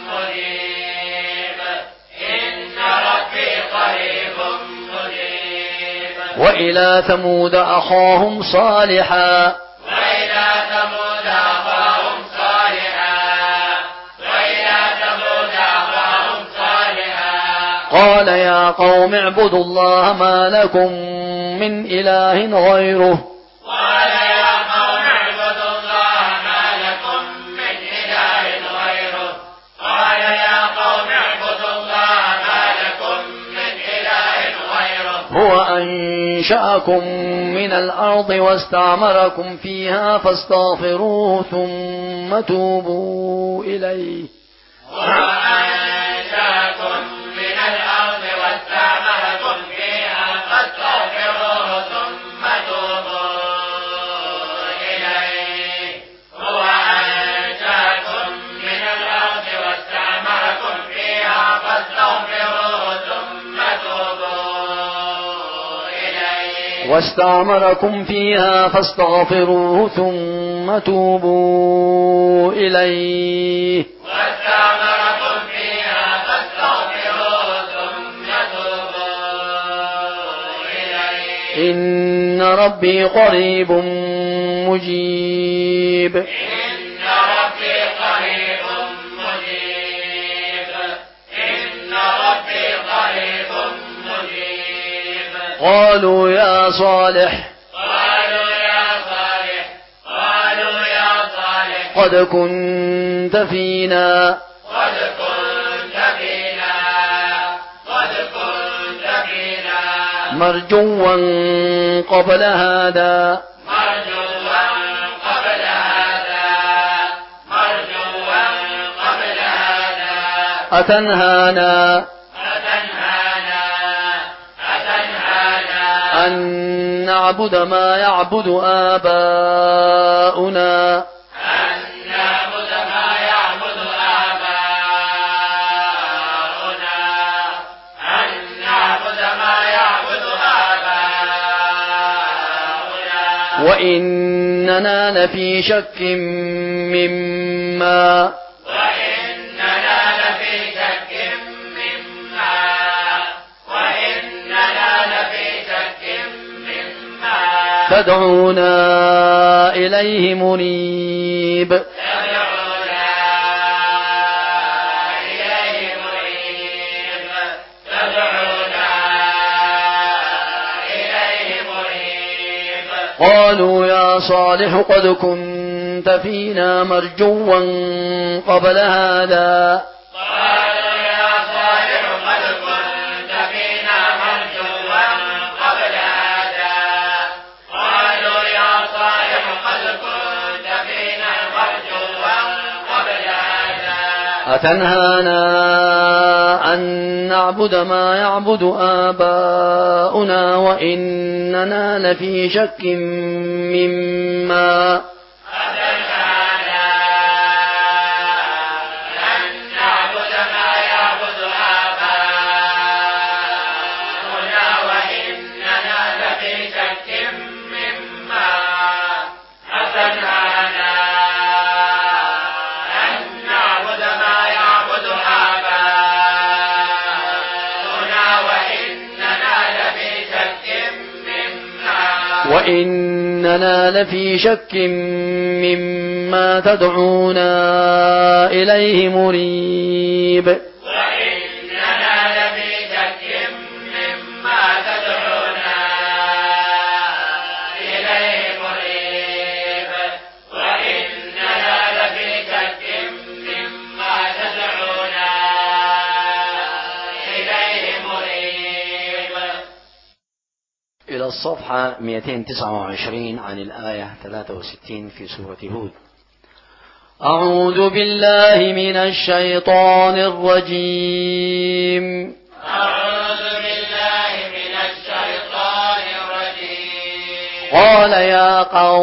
مجيب إن ربي قريب مجيب وإلى ثمود أخاهم صالحا وإلى ثمود أخاهم صالحا وإلى ثمود أخاهم صالحا قال يا قوم اعبدوا الله ما لكم من إله غيره قال يا قوم اعبدوا الله ما لكم من إله غيره قال يا قوم اعبدوا الله ما لكم من إله غيره هو أنشأكم من الأرض واستعمركم فيها فاستغفروه ثم توبوا إليه وأنشأكم من الأرض واستعمركم فيها فاستغفروه ثم توبوا إليه هو أنشأكم من الأرض واستعمركم فيها فاستغفروه ثم توبوا إليه واستعمركم فيها فاستغفروه ثم توبوا إليه واستعمركم فيها فاستغفروه ثم توبوا إليه إن ربي قريب مجيب إن ربي قريب مجيب إن ربي قريب مجيب قالوا يا صالح قالوا يا صالح قالوا يا صالح قد كنت فينا قد كنت فينا قد كنت فينا مرجوا قبل هذا مرجوا قبل هذا مرجوا قبل هذا أتنهانا أتنهانا أتنهانا أن نعبد ما يعبد آباؤنا أن نعبد ما يعبد آباؤنا أن نعبد ما يعبد آباؤنا وإننا لفي شك مما وإننا لفي شك مما وإننا لفي شك مما تدعونا إليه مريب تدعونا إليه مريب تدعونا إليه مريب قالوا يا صالح قد كنت فينا مرجوا قبل هذا قالوا يا صالح قد كنت فينا مرجوا قبل هذا قالوا يا صالح قد كنت فينا مرجوا قبل هذا أتنهانا أن نعبد ما يعبد آباؤنا وإننا لفي شك مما وإننا لفي شك مما تدعونا إليه مريب وإننا لفي شك مما تدعونا إليه مريب وإننا لفي شك مما تدعونا إليه مريب. إلى الصفحة مئتين وتسعة وعشرين عن الآية ثلاثة وستين في سورة هود. أعوذ بالله من الشيطان الرجيم. أعوذ بالله من الشيطان الرجيم. قال يا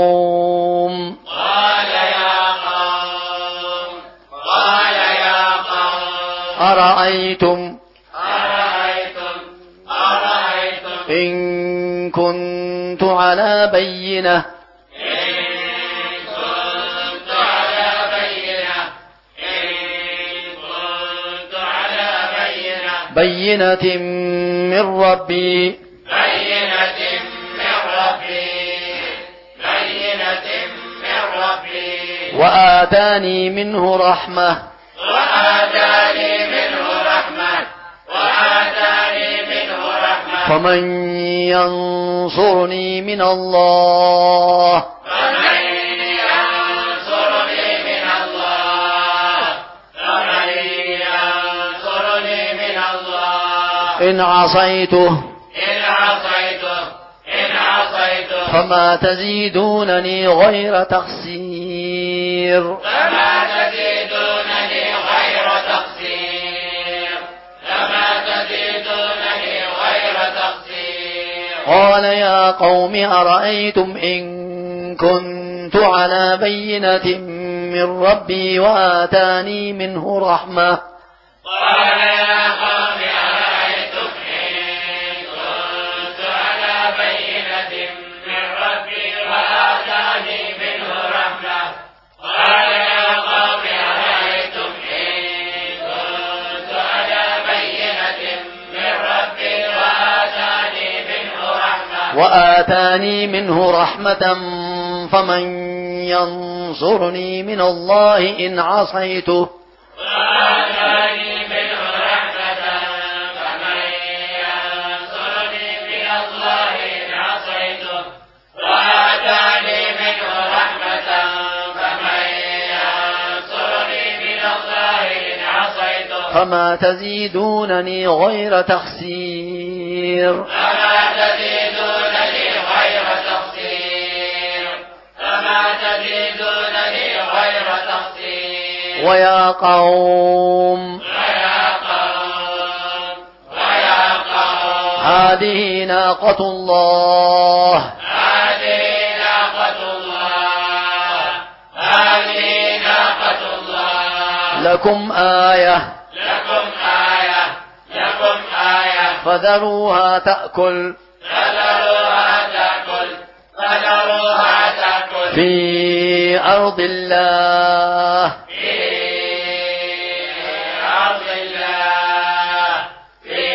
قوم قال يا قوم قال يا قوم أرأيتم أرأيتم أرأيتم إن كنت على بينة إن كنت على بينة إن كنت على بينة بينة من ربي بينة من ربي بينة من ربي وآتاني منه رحمة وآتاني منه رحمة وآتاني منه رحمة فمن ينصرني من الله فمن ينصرني من الله فمن ينصرني من الله إن عصيته إن عصيته إن عصيته فما تزيدونني غير تخسير فما تزيدونني غير تقصير فما تزيدونني غير تقصير. قال يا قوم أرأيتم إن كنت على بينة من ربي وآتاني منه رحمة قال يا قوم أرأيتم إن كنت على بينة من ربي وآتاني منه رحمة قال يا قوم أرأيتم إن كنت على بينة من ربي وآتاني منه رحمة وآتاني منه رحمة فمن ينصرني من الله إن عصيته وآتاني منه رحمة فمن ينصرني من الله إن عصيته وآتاني منه رحمة فمن ينصرني من الله إن عصيته فما تزيدونني غير تخسير فما تزيدونني غير تقصير فما تزيدونني غير تقصير. ويا قوم ويا قوم ويا قوم هذه ناقة الله هذه ناقة الله هذه ناقة الله لكم آية لكم آية لكم آية فذروها تأكل فذروها تأكل فذروها تأكل في أرض الله في أرض الله في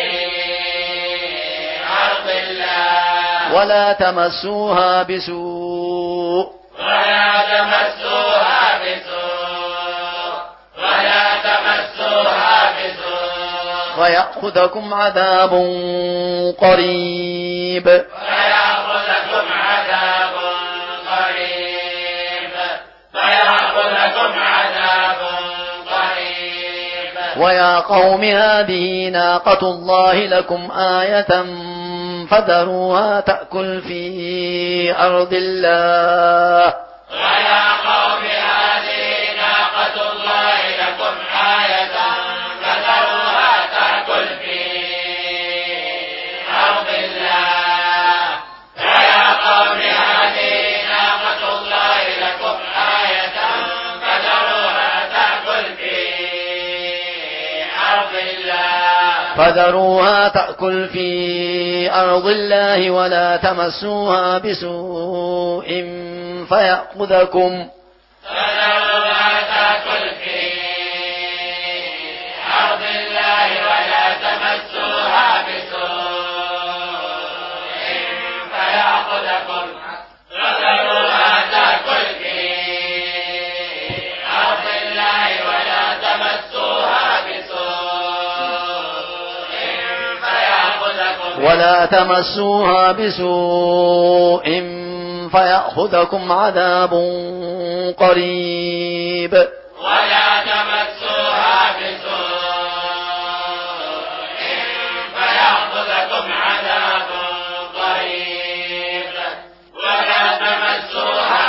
أرض الله ولا تمسوها بسوء ولا تمسوها بسوء ولا تمسوها بسوء فيأخذكم عذاب قريب فيأخذكم عذاب قريب فيأخذكم عذاب قريب. ويا قوم هذه ناقة الله لكم آية فذروها تأكل في أرض الله ويا قوم هذه ناقة الله لكم آية فذروها تأكل في أرض الله ولا تمسوها بسوء فيأخذكم فذروها تأكل في أرض الله ولا تمسوها بسوء فيأخذكم فذروها تأكل في أرض الله ولا تمسوها بسوء فيأخذكم ولا تمسوها بسوء فيأخذكم عذاب قريب ولا تمسوها بسوء فيأخذكم عذاب قريب ولا تمسوها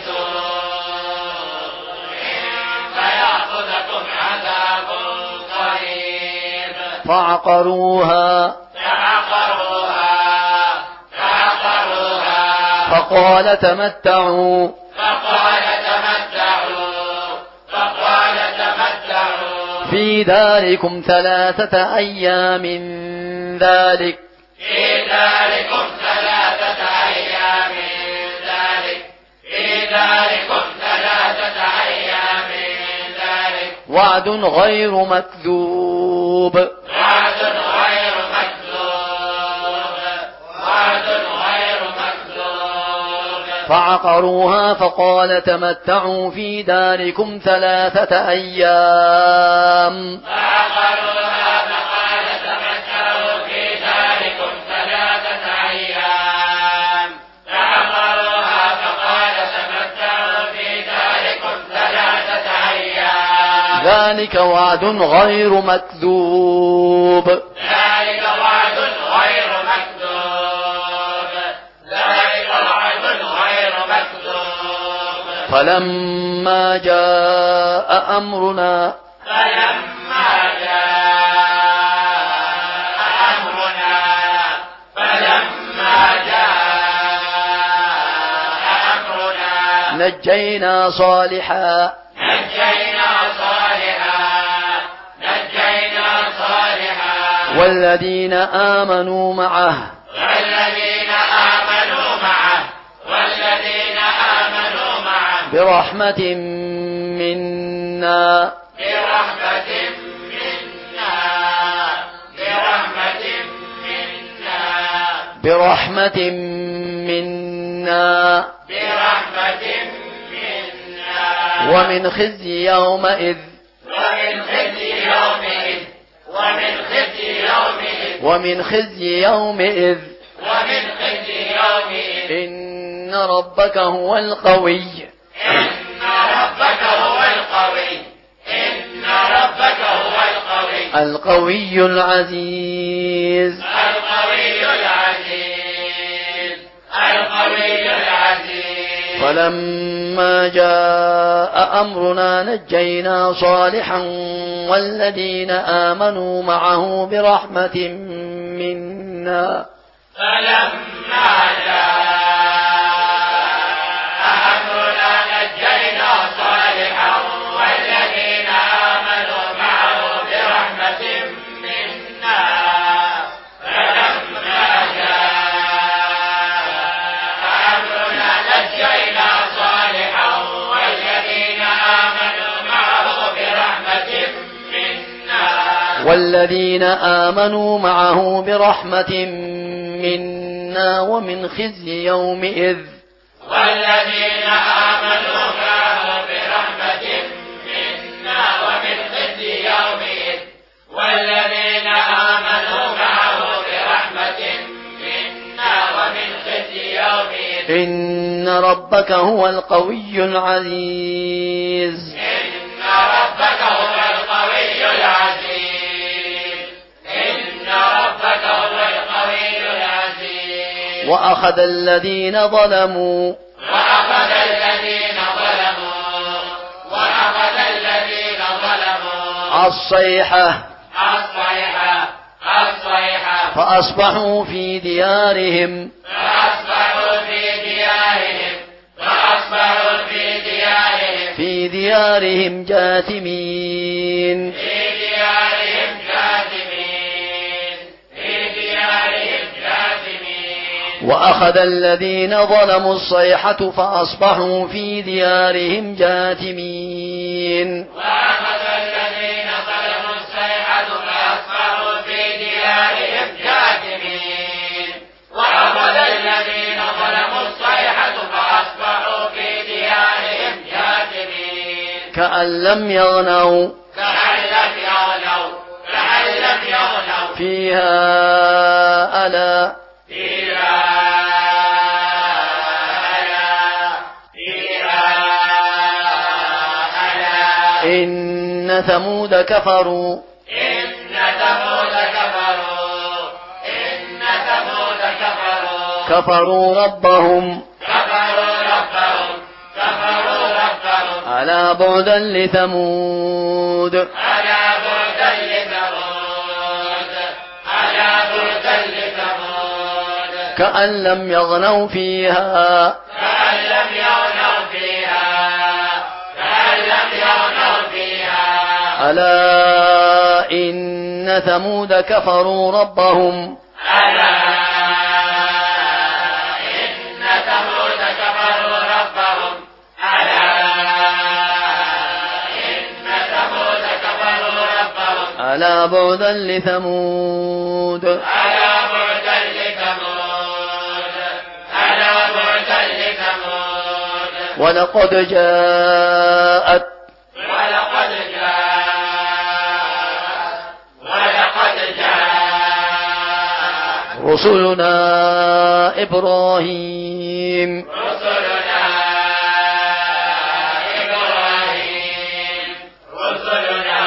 بسوء فيأخذكم عذاب قريب فعقروها فعقروها فعقروها فقال تمتعوا فقال تمتعوا فقال تمتعوا في داركم ثلاثة أيام ذلك في داركم ثلاثة أيام ذلك في داركم ثلاثة أيام ذلك وعد غير مكذوب وعد غير مكذوب وعد غير مكذوب فعقروها فقال تمتعوا في داركم ثلاثة أيام فعقروها فقال تمتعوا في داركم ثلاثة أيام فعقروها فقال تمتعوا في داركم ثلاثة أيام ذلك وعد غير مكذوب ذلك وعد غير مكذوب ذلك وعد غير مكذوب فلما جاء أمرنا فلما جاء أمرنا فلما جاء أمرنا نجينا صالحا نجينا صالحا نجينا صالحا والذين آمنوا معه والذين آمنوا معه والذين آمنوا معه برحمة منا برحمة منا برحمة منا برحمة منا برحمة منا ومن خزي يومئذ ومن خزي يومئذ ومن خزي يومئذ ومن خزي يومئذ ومن خزي يومئذ إن ربك هو القوي إن ربك هو القوي إن ربك هو القوي القوي العزيز القوي العزيز القوي العزيز فلما جاء أمرنا نجينا صالحا والذين آمنوا معه برحمة منا فلما جاء أمرنا نجينا صالحا والذين آمنوا معه برحمة منا فلما جاء أمرنا نجينا صالحا والذين آمنوا معه برحمة منا والذين آمنوا معه برحمة منا ومن خزي يومئذ والذين آمنوا معه برحمة منا ومن خزي يومئذ والذين آمنوا معه برحمة منا ومن خزي يومئذ إن ربك هو القوي العزيز إن ربك هو القوي العزيز إن ربك هو القوي العزيز وأخذ الذين ظلموا وأخذ الذين ظلموا وأخذ الذين ظلموا الصيحة الصيحة الصيحة فأصبحوا في ديارهم فأصبحوا في ديارهم فأصبحوا في ديارهم في ديارهم جاثمين في ديارهم جاثمين وأخذ الذين ظلموا الصيحة فأصبحوا في ديارهم جاثمين وأخذ الذين ظلموا الصيحة فأصبحوا في ديارهم جاثمين وأخذ الذين ظلموا الصيحة فأصبحوا في ديارهم جاثمين كأن لم يغنوا كأن لم يغنوا كأن لم يغنوا فيها ألا فيها ألا فيها ألا إن ثمود كفروا إن ثمود كفروا إن ثمود كفروا كفروا ربهم كفروا ربهم كفروا ربهم ألا بعدا لثمود ألا بعدا لثمود ألا بعدا لثمود كأن لم يغنوا فيها كأن لم يغنوا فيها كأن لم يغنوا فيها ألا إن ثمود كفروا ربهم ألا إن ثمود كفروا ربهم ألا إن ثمود كفروا ربهم ألا بعدا لثمود ألا بعدا لثمود ألا بعدا لثمود ولقد جاءت ولقد جاء ولقد جاء رسلنا إبراهيم رسلنا إبراهيم رسلنا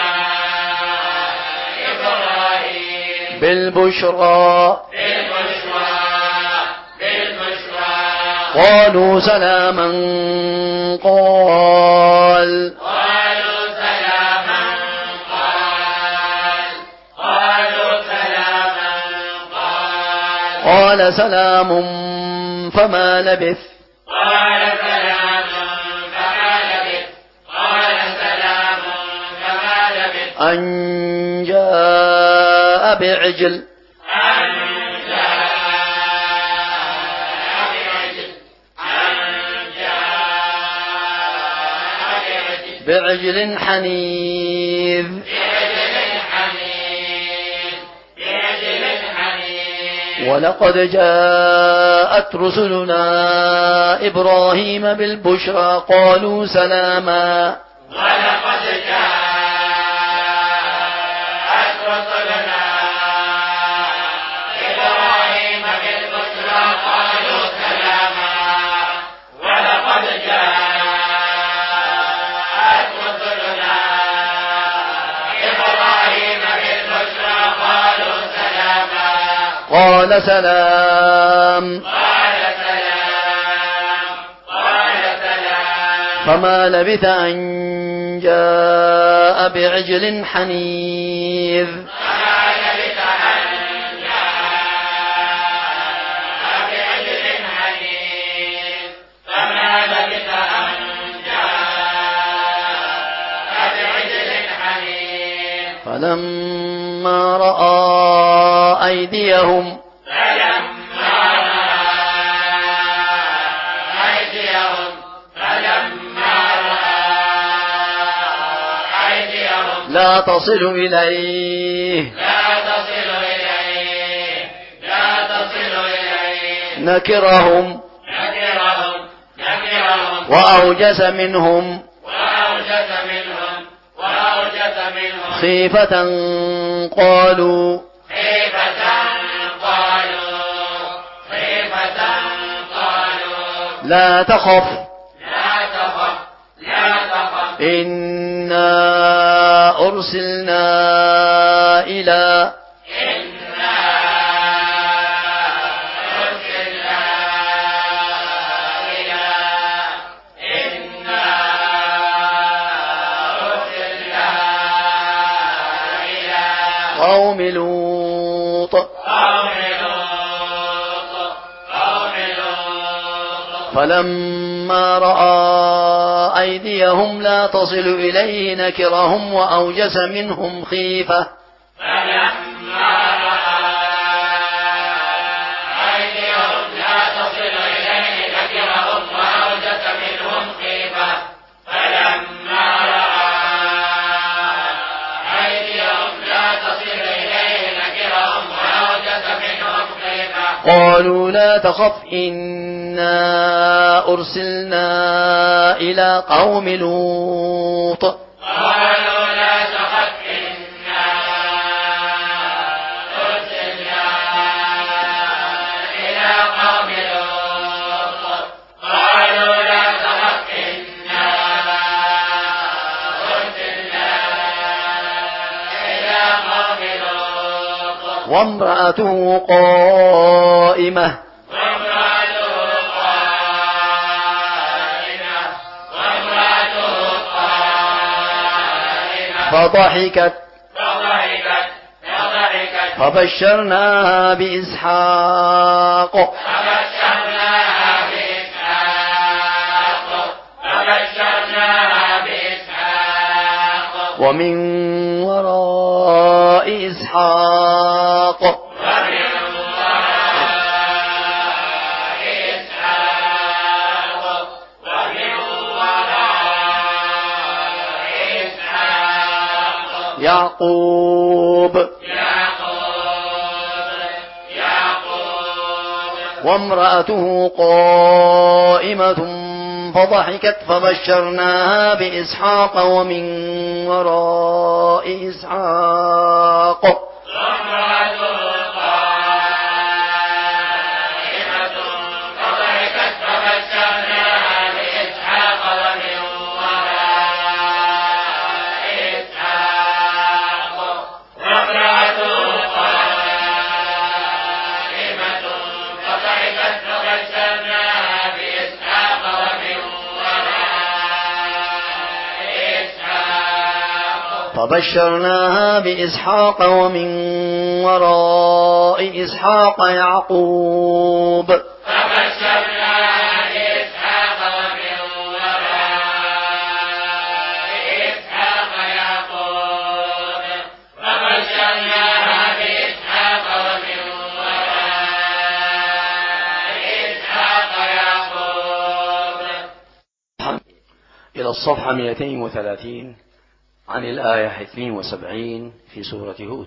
إبراهيم بالبشرى بالبشرى بالبشرى قالوا سلاما قال قالوا سلاما قال قالوا سلاما قال قال سلام فما لبث قال سلام فما لبث قال سلام فما لبث أن جاء بعجل أن جاء بعجل أن جاء بعجل بعجل حنيذ بعجل حنين بعجل حنين ولقد جاءت رسلنا إبراهيم بالبشرى قالوا سلاما ولقد جاءت رسلنا إبراهيم بالبشرى قالوا سلاما ولقد جاءت رسلنا إبراهيم بالبشرى قالوا سلاما قال سلام قال سلام قال سلام فما لبث أن جاء بعجل حنيذ فما لبث أن جاء بعجل حنين فما لبث أن جاء بعجل حنين فلما رأى أيديهم فلما رأى أيديهم فلما رأى أيديهم لا تصل إليه لا تصل إليه لا تصل إليه نكرهم نكرهم نكرهم وأوجس منهم وأوجس منهم وأوجس منهم خيفة قالوا خيفة قالوا خيفة قالوا لا تخف لا تخف لا تخف إنا أرسلنا إلى إنا أرسلنا إلى إنا أرسلنا إلى قوم لوط قوم لوط قوم لوط فلما رأى أيديهم لا تصل إليه نكرهم وأوجس منهم خيفة فلما رأى أيديهم لا قالوا لا تخف إنا أرسلنا إلى قوم لوط قالوا لا تخف إنا أرسلنا إلى قوم لوط قالوا لا تخف إنا أرسلنا إلى قوم لوط وامرأته قائمة وامرأته قائمة وامرأته قائمة فضحكت فضحكت فضحكت فبشرناها بإسحاق فبشرناها بإسحاق فبشرناها بإسحاق ومن وراء إسحاق ومن وراء إسحاق ومن وراء إسحاق يعقوب يعقوب يعقوب وامرأته قائمة فضحكت فبشرناها بإسحاق ومن وراء إسحاق وامرأته قائمة فضحكت فبشرناها بإسحاق ومن وراء إسحاق وامرأته قائمة فضحكت فبشرناها بإسحاق ومن وراء إسحاق فبشرناها بإسحاق ومن وراء إسحاق يعقوب فبشرناها بإسحاق ومن وراء إسحاق يعقوب فبشرناها بإسحاق ومن وراء إسحاق يعقوب. إلى الصفحة مئتين وثلاثين عن الآية اثنين وسبعين في سورة هود.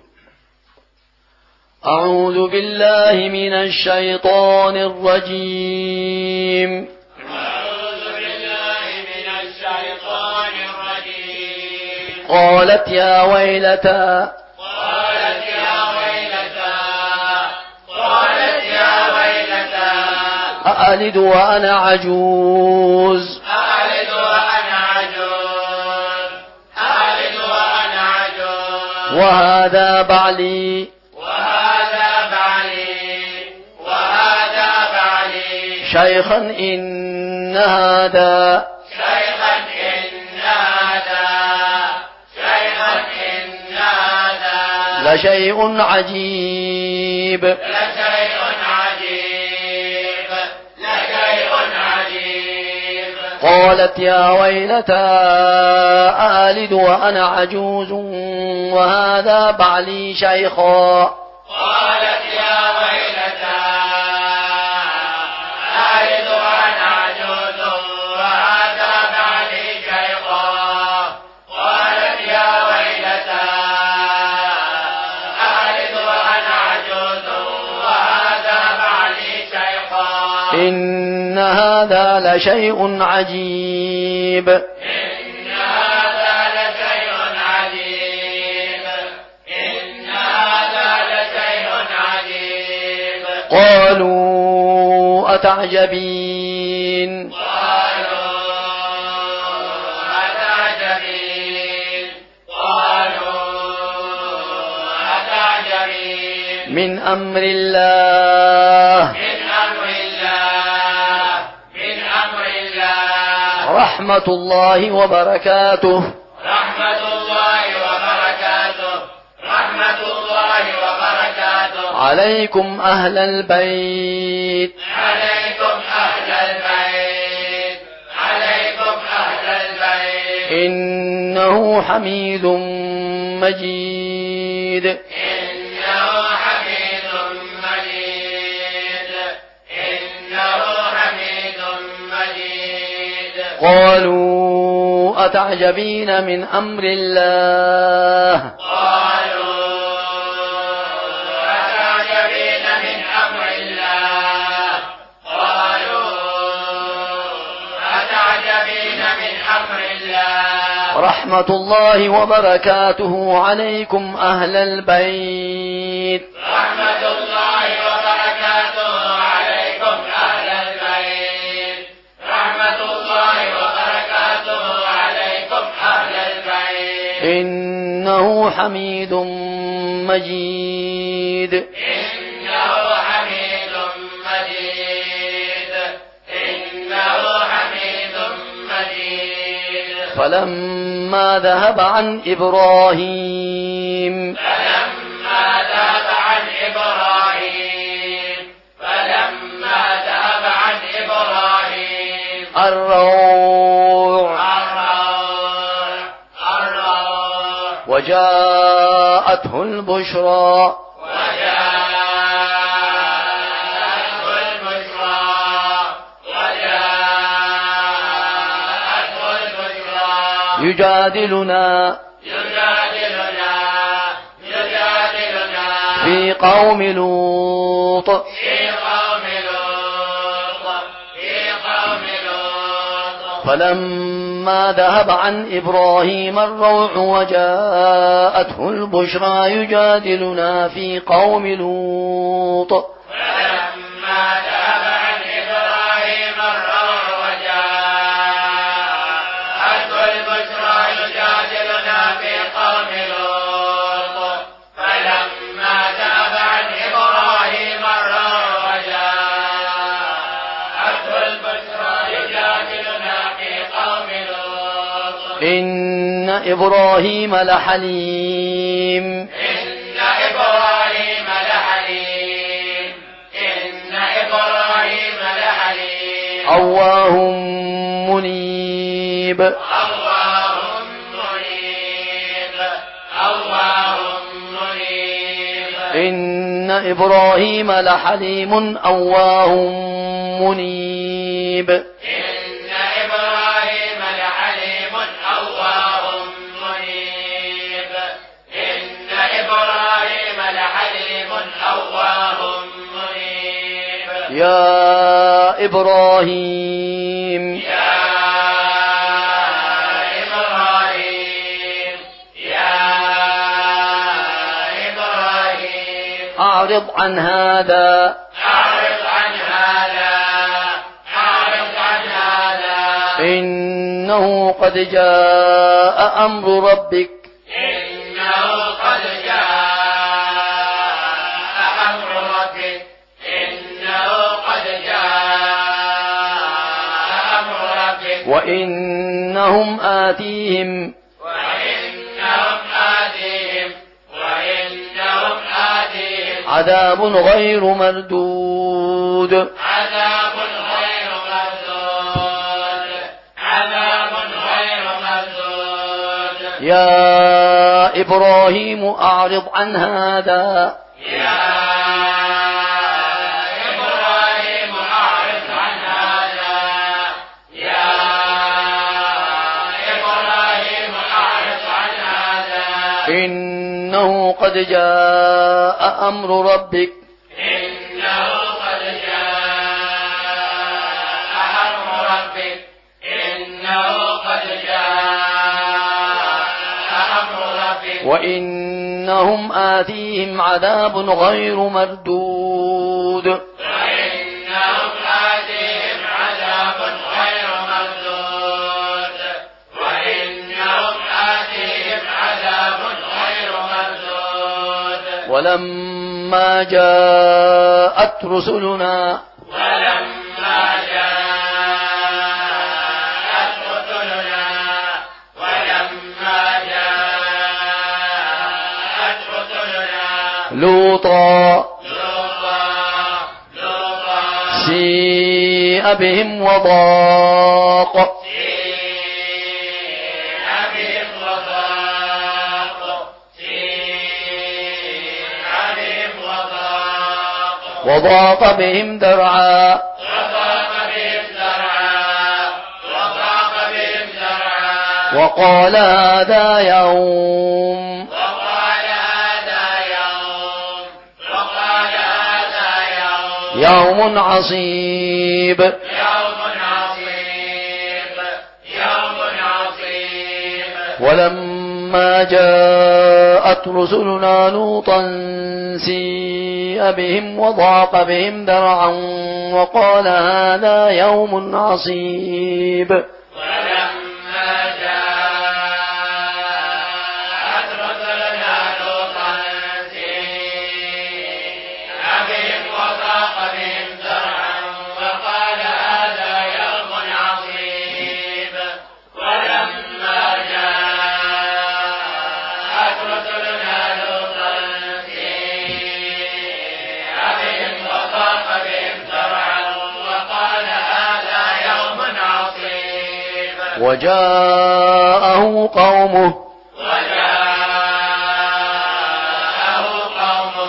أعوذ بالله من الشيطان الرجيم. أعوذ بالله من الشيطان الرجيم. قالت يا ويلتى قالت يا ويلتى قالت يا ويلتى أألد وأنا عجوز أألد وأنا عجوز أألد وأنا عجوز وهذا بعلي وهذا بعلي وهذا بعلي شيخا إن هذا شيخا إن هذا شيخا إن هذا لشيء عجيب. لشيء عجيب لشيء عجيب. قالت يا ويلتى أألد وأنا عجوز وهذا بعلي شيخا قالت يا ويلتى ألد وأنا عجوز وهذا بعلي شيخا. قالت يا ويلتى ألد وأنا عجوز وهذا بعلي شيخا. إن هذا لشيء عجيب. إن هذا لشيء عجيب. إن هذا لشيء عجيب. قالوا أتعجبين قالوا أتعجبين قالوا أتعجبين من أمر الله من أمر الله من أمر الله. رحمة الله وبركاته رحمة الله وبركاته رحمة الله وبركاته عليكم أهل البيت عليكم أهل البيت عليكم أهل البيت. إنه حميد مجيد. إنه حميد مجيد إنه حميد مجيد. قالوا أتعجبين من أمر الله قالوا أتعجبين من أمر الله رحمة الله وبركاته عليكم أهل البيت. رحمة الله وبركاته عليكم أهل البيت. رحمة الله وبركاته عليكم أهل البيت. إنه حميد مجيد. إنه حميد مجيد. إنه حميد مجيد. فلما ذهب عن إبراهيم فلما ذهب عن إبراهيم فلما ذهب عن إبراهيم الروع الروع الروع وجاءته البشرى وجاءته البشرى وجاءته البشرى يجادلنا يجادلنا يجادلنا في قوم لوط في قوم لوط في قوم لوط. فلما ذهب عن إبراهيم الروع وجاءته البشرى يجادلنا في قوم لوط. فلما ذهب عن إبراهيم الروع وجاءته البشرى يجادلنا في قوم لوط. فلما ذهب عن إبراهيم الروع وجاءته البشرى يجادلنا في قوم لوط. إن إبراهيم لحليم إن إبراهيم لحليم. إن إبراهيم لحليم. أواه منيب. اللهم منيب. اللهم منيب. إن إبراهيم لحليم أواه منيب. إن إبراهيم لحليم أواه منيب. إن إبراهيم لحليم أواه منيب. يا إبراهيم يا إبراهيم يا إبراهيم أعرض عن هذا أعرض عن هذا. أعرض عن هذا. إنه قد جاء أمر ربك. إنه قد جاء أمر ربك. إنه قد جاء أمر ربك. وإنهم آتيهم وإنهم آتيهم وإنهم آتيهم عذاب غير مردود. عذاب غير مردود. عذاب غير مردود. يا إبراهيم أعرض عن هذا يا إبراهيم أعرض عن هذا. يا إبراهيم أعرض عن هذا. إنه قد جاء أمر ربك. إنه قد جاء أمر ربك. إنه قد جاء أمر ربك. وإنهم آتيهم عذاب غير مردود. وإنهم آتيهم عذاب غير مردود. وإنهم آتيهم عذاب غير مردود. ولما جاءت رسلنا ولما جاءت رسلنا ولما جاءت رسلنا لوطا لوطا لوطا سيء بهم وضاق سيء بهم وضاق. سيء بهم وضاق. وضاق بهم ذرعا وضاق بهم ذرعا. وضاق بهم ذرعا. وقال هذا يوم وقال هذا يوم. وقال هذا يوم. يوم عصيب. يوم عصيب. يوم عصيب. ولما جاءت رسلنا لوطا سيء بهم وضاق بهم ذرعا وقال هذا يوم عصيب. ولما جاءت رسلنا لوطا سيء بهم وضاق بهم ذرعا وقال هذا يوم عصيب. ولما جاءت رسلنا لوطا سيء بهم وضاق بهم ذرعا وقال هذا يوم عصيب. وجاءه قومه وجاءه قومه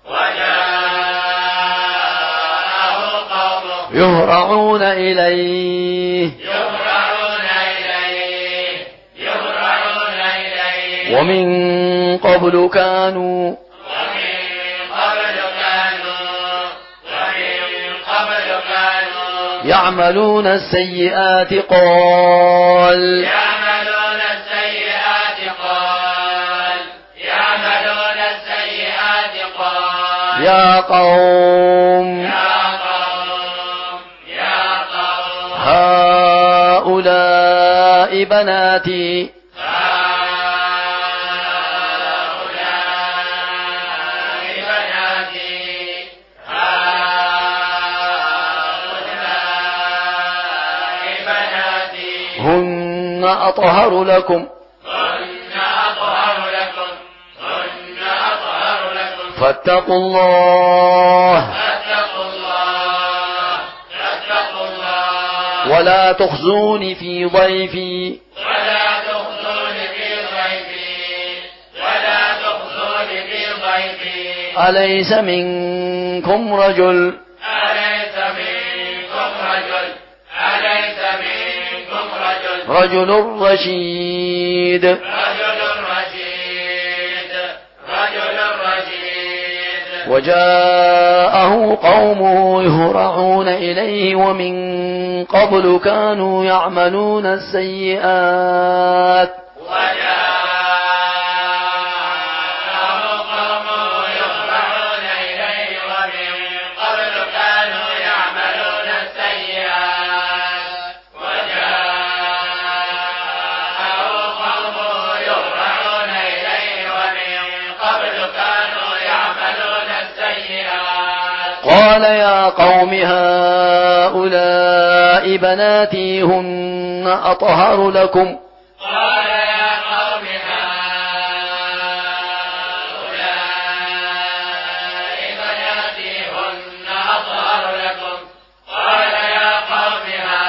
وجاءه قومه يهرعون إليه يهرعون إليه يهرعون إليه ومن قبل كانوا ومن قبل كانوا ومن قبل كانوا يعملون السيئات قال يعملون السيئات قال يعملون السيئات قال يا قوم يا قوم يا قوم هؤلاء بناتي هؤلاء بناتي هؤلاء بناتي هن أطهر لكم هن أطهر لكم هن أطهر لكم فاتقوا الله فاتقوا الله فاتقوا الله ولا تخزوني في ضيفي ولا تخزون في ضيفي ولا تخزون في ضيفي أليس منكم رجل أليس منكم رجل أليس منكم رجل رجل رشيد رجل رشيد رجل رشيد. وجاءه قومه يهرعون إليه ومن قبل كانوا يعملون السيئات وجاءه قومه يهرعون إليه ومن قبل كانوا يعملون السيئات وجاءه قومه يهرعون إليه ومن قبل كانوا يعملون السيئات. قال يا قوم هؤلاء بناتي هن أطهر لكم قال يا قوم هؤلاء بناتي هن أطهر لكم قال يا قوم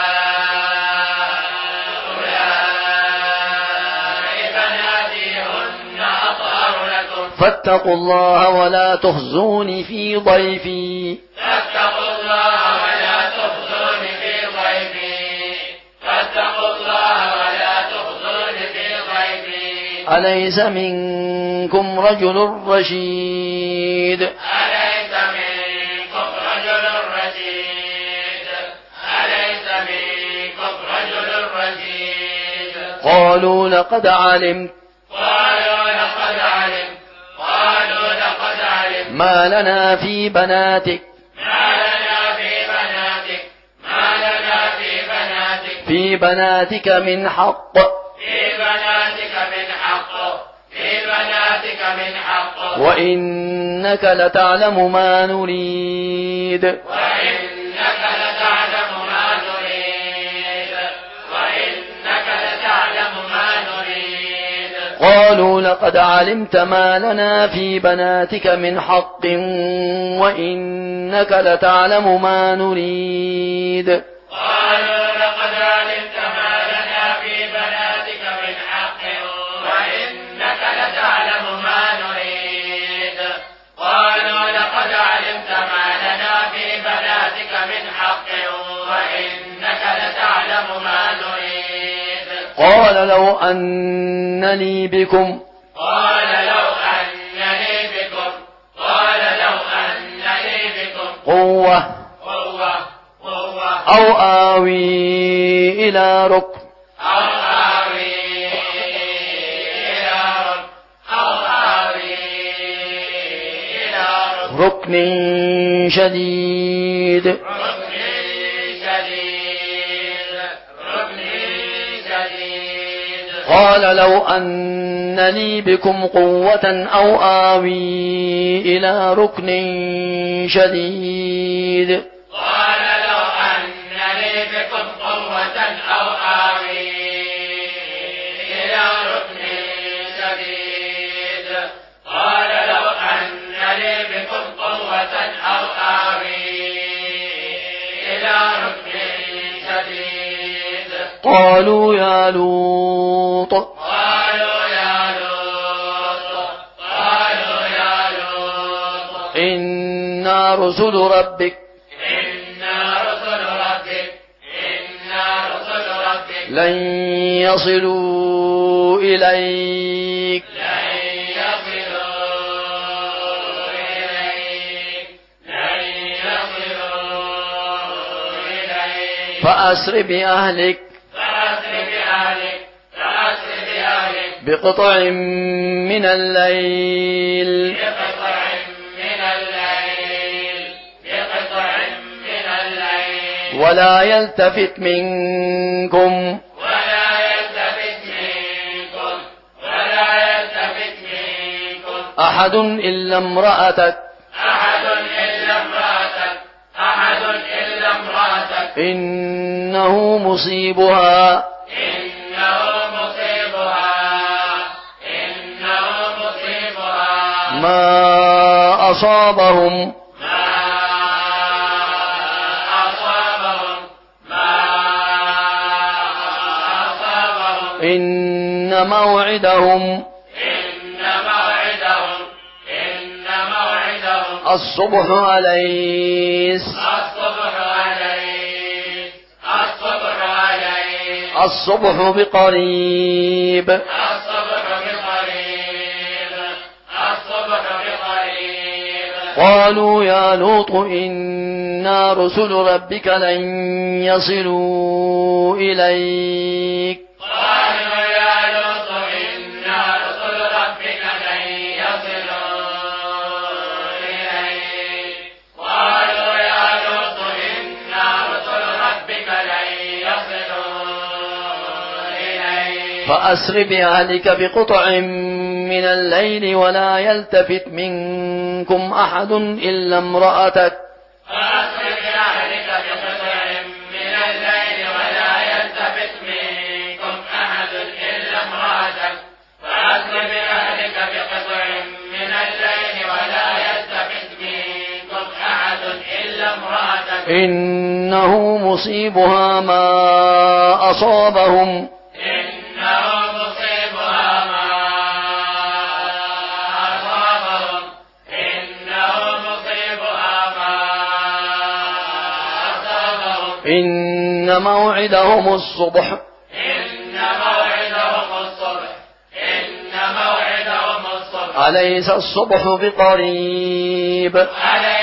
هؤلاء بناتي هن أطهر لكم فاتقوا الله ولا تخزوني في ضيفي فاتقوا الله ولا تخزون في ضيفي فاتقوا الله ولا تخزون في ضيفي. أليس منكم رجل رشيد أليس منكم رجل رشيد أليس منكم رجل رشيد. قالوا لقد علمت قالوا لقد علمت قالوا لقد علمت ما لنا في بناتك ما لنا في بناتك ما لنا في بناتك في بناتك من حق في بناتك من حق في بناتك من حق وإنك لتعلم ما نريد وإنك لتعلم ما نريد وإنك لتعلم ما نريد. قالوا لقد علمت ما لنا في بناتك من حق وإنك لتعلم ما نريد قالوا لقد علمت ما لنا في بناتك من حق وإنك لتعلم ما نريد. قالوا لقد علمت ما لنا في بناتك من حق وإنك لتعلم ما نريد. قال لو أن لي بكم قال لو أن لي بكم قال لو أن لي بكم قوة قوة قوة أو آوي إلى ركن أو آوي ركن شديد ركن شديد ركن شديد قال لو أن لي بكم قوة أو آوي إلى ركن شديد قال لو أن لي بكم قوة أو آوي إلى ركن شديد قال لو أن لي بكم قوة أو آوي إلى ركن شديد قالوا يا لوط قالوا يا لوط قالوا يا لوط إنا رسل ربك إنا رسل ربك إنا رسل ربك لن يصلوا إليك لن يصلوا إليك لن يصلوا إليك فأسر بأهلك فأسر بأهلك فأسر بأهلك بقطع من الليل بقطع من الليل بقطع من الليل ولا يلتفت منكم ولا يلتفت منكم ولا يلتفت منكم أحد إلا امرأتك أحد إلا امرأتك أحد إلا امرأتك إنه مصيبها إنه مصيبها إنه مصيبها ما أصابهم ما أصابهم ما أصابهم إن موعدهم إن موعدهم إن موعدهم الصبح أليس الصبح عليك الصبح عليك الصبح بقريب الصبح بقريب الصبح بقريب قالوا يا لوط إنا رسل ربك لن يصلوا إليك قالوا يا لوط إنا رسل ربك لن يصلوا إليك قالوا يا لوط إنا رسل ربك لن يصلوا إليك فأسر بأهلك بقطع من الليل ولا يلتفت منكم أحد إلا امرأتك فأسر بأهلك بقطع من الليل ولا يلتفت منكم أحد إلا امرأتك فأسر بأهلك بقطع من الليل ولا يلتفت منكم أحد إلا امرأتك إنه مصيبها ما أصابهم إنه مصيبها ما أصابهم إنه مصيبها ما أصابهم إن موعدهم الصبح إن موعدهم الصبح إن موعدهم الصبح أليس الصبح بقريب أليس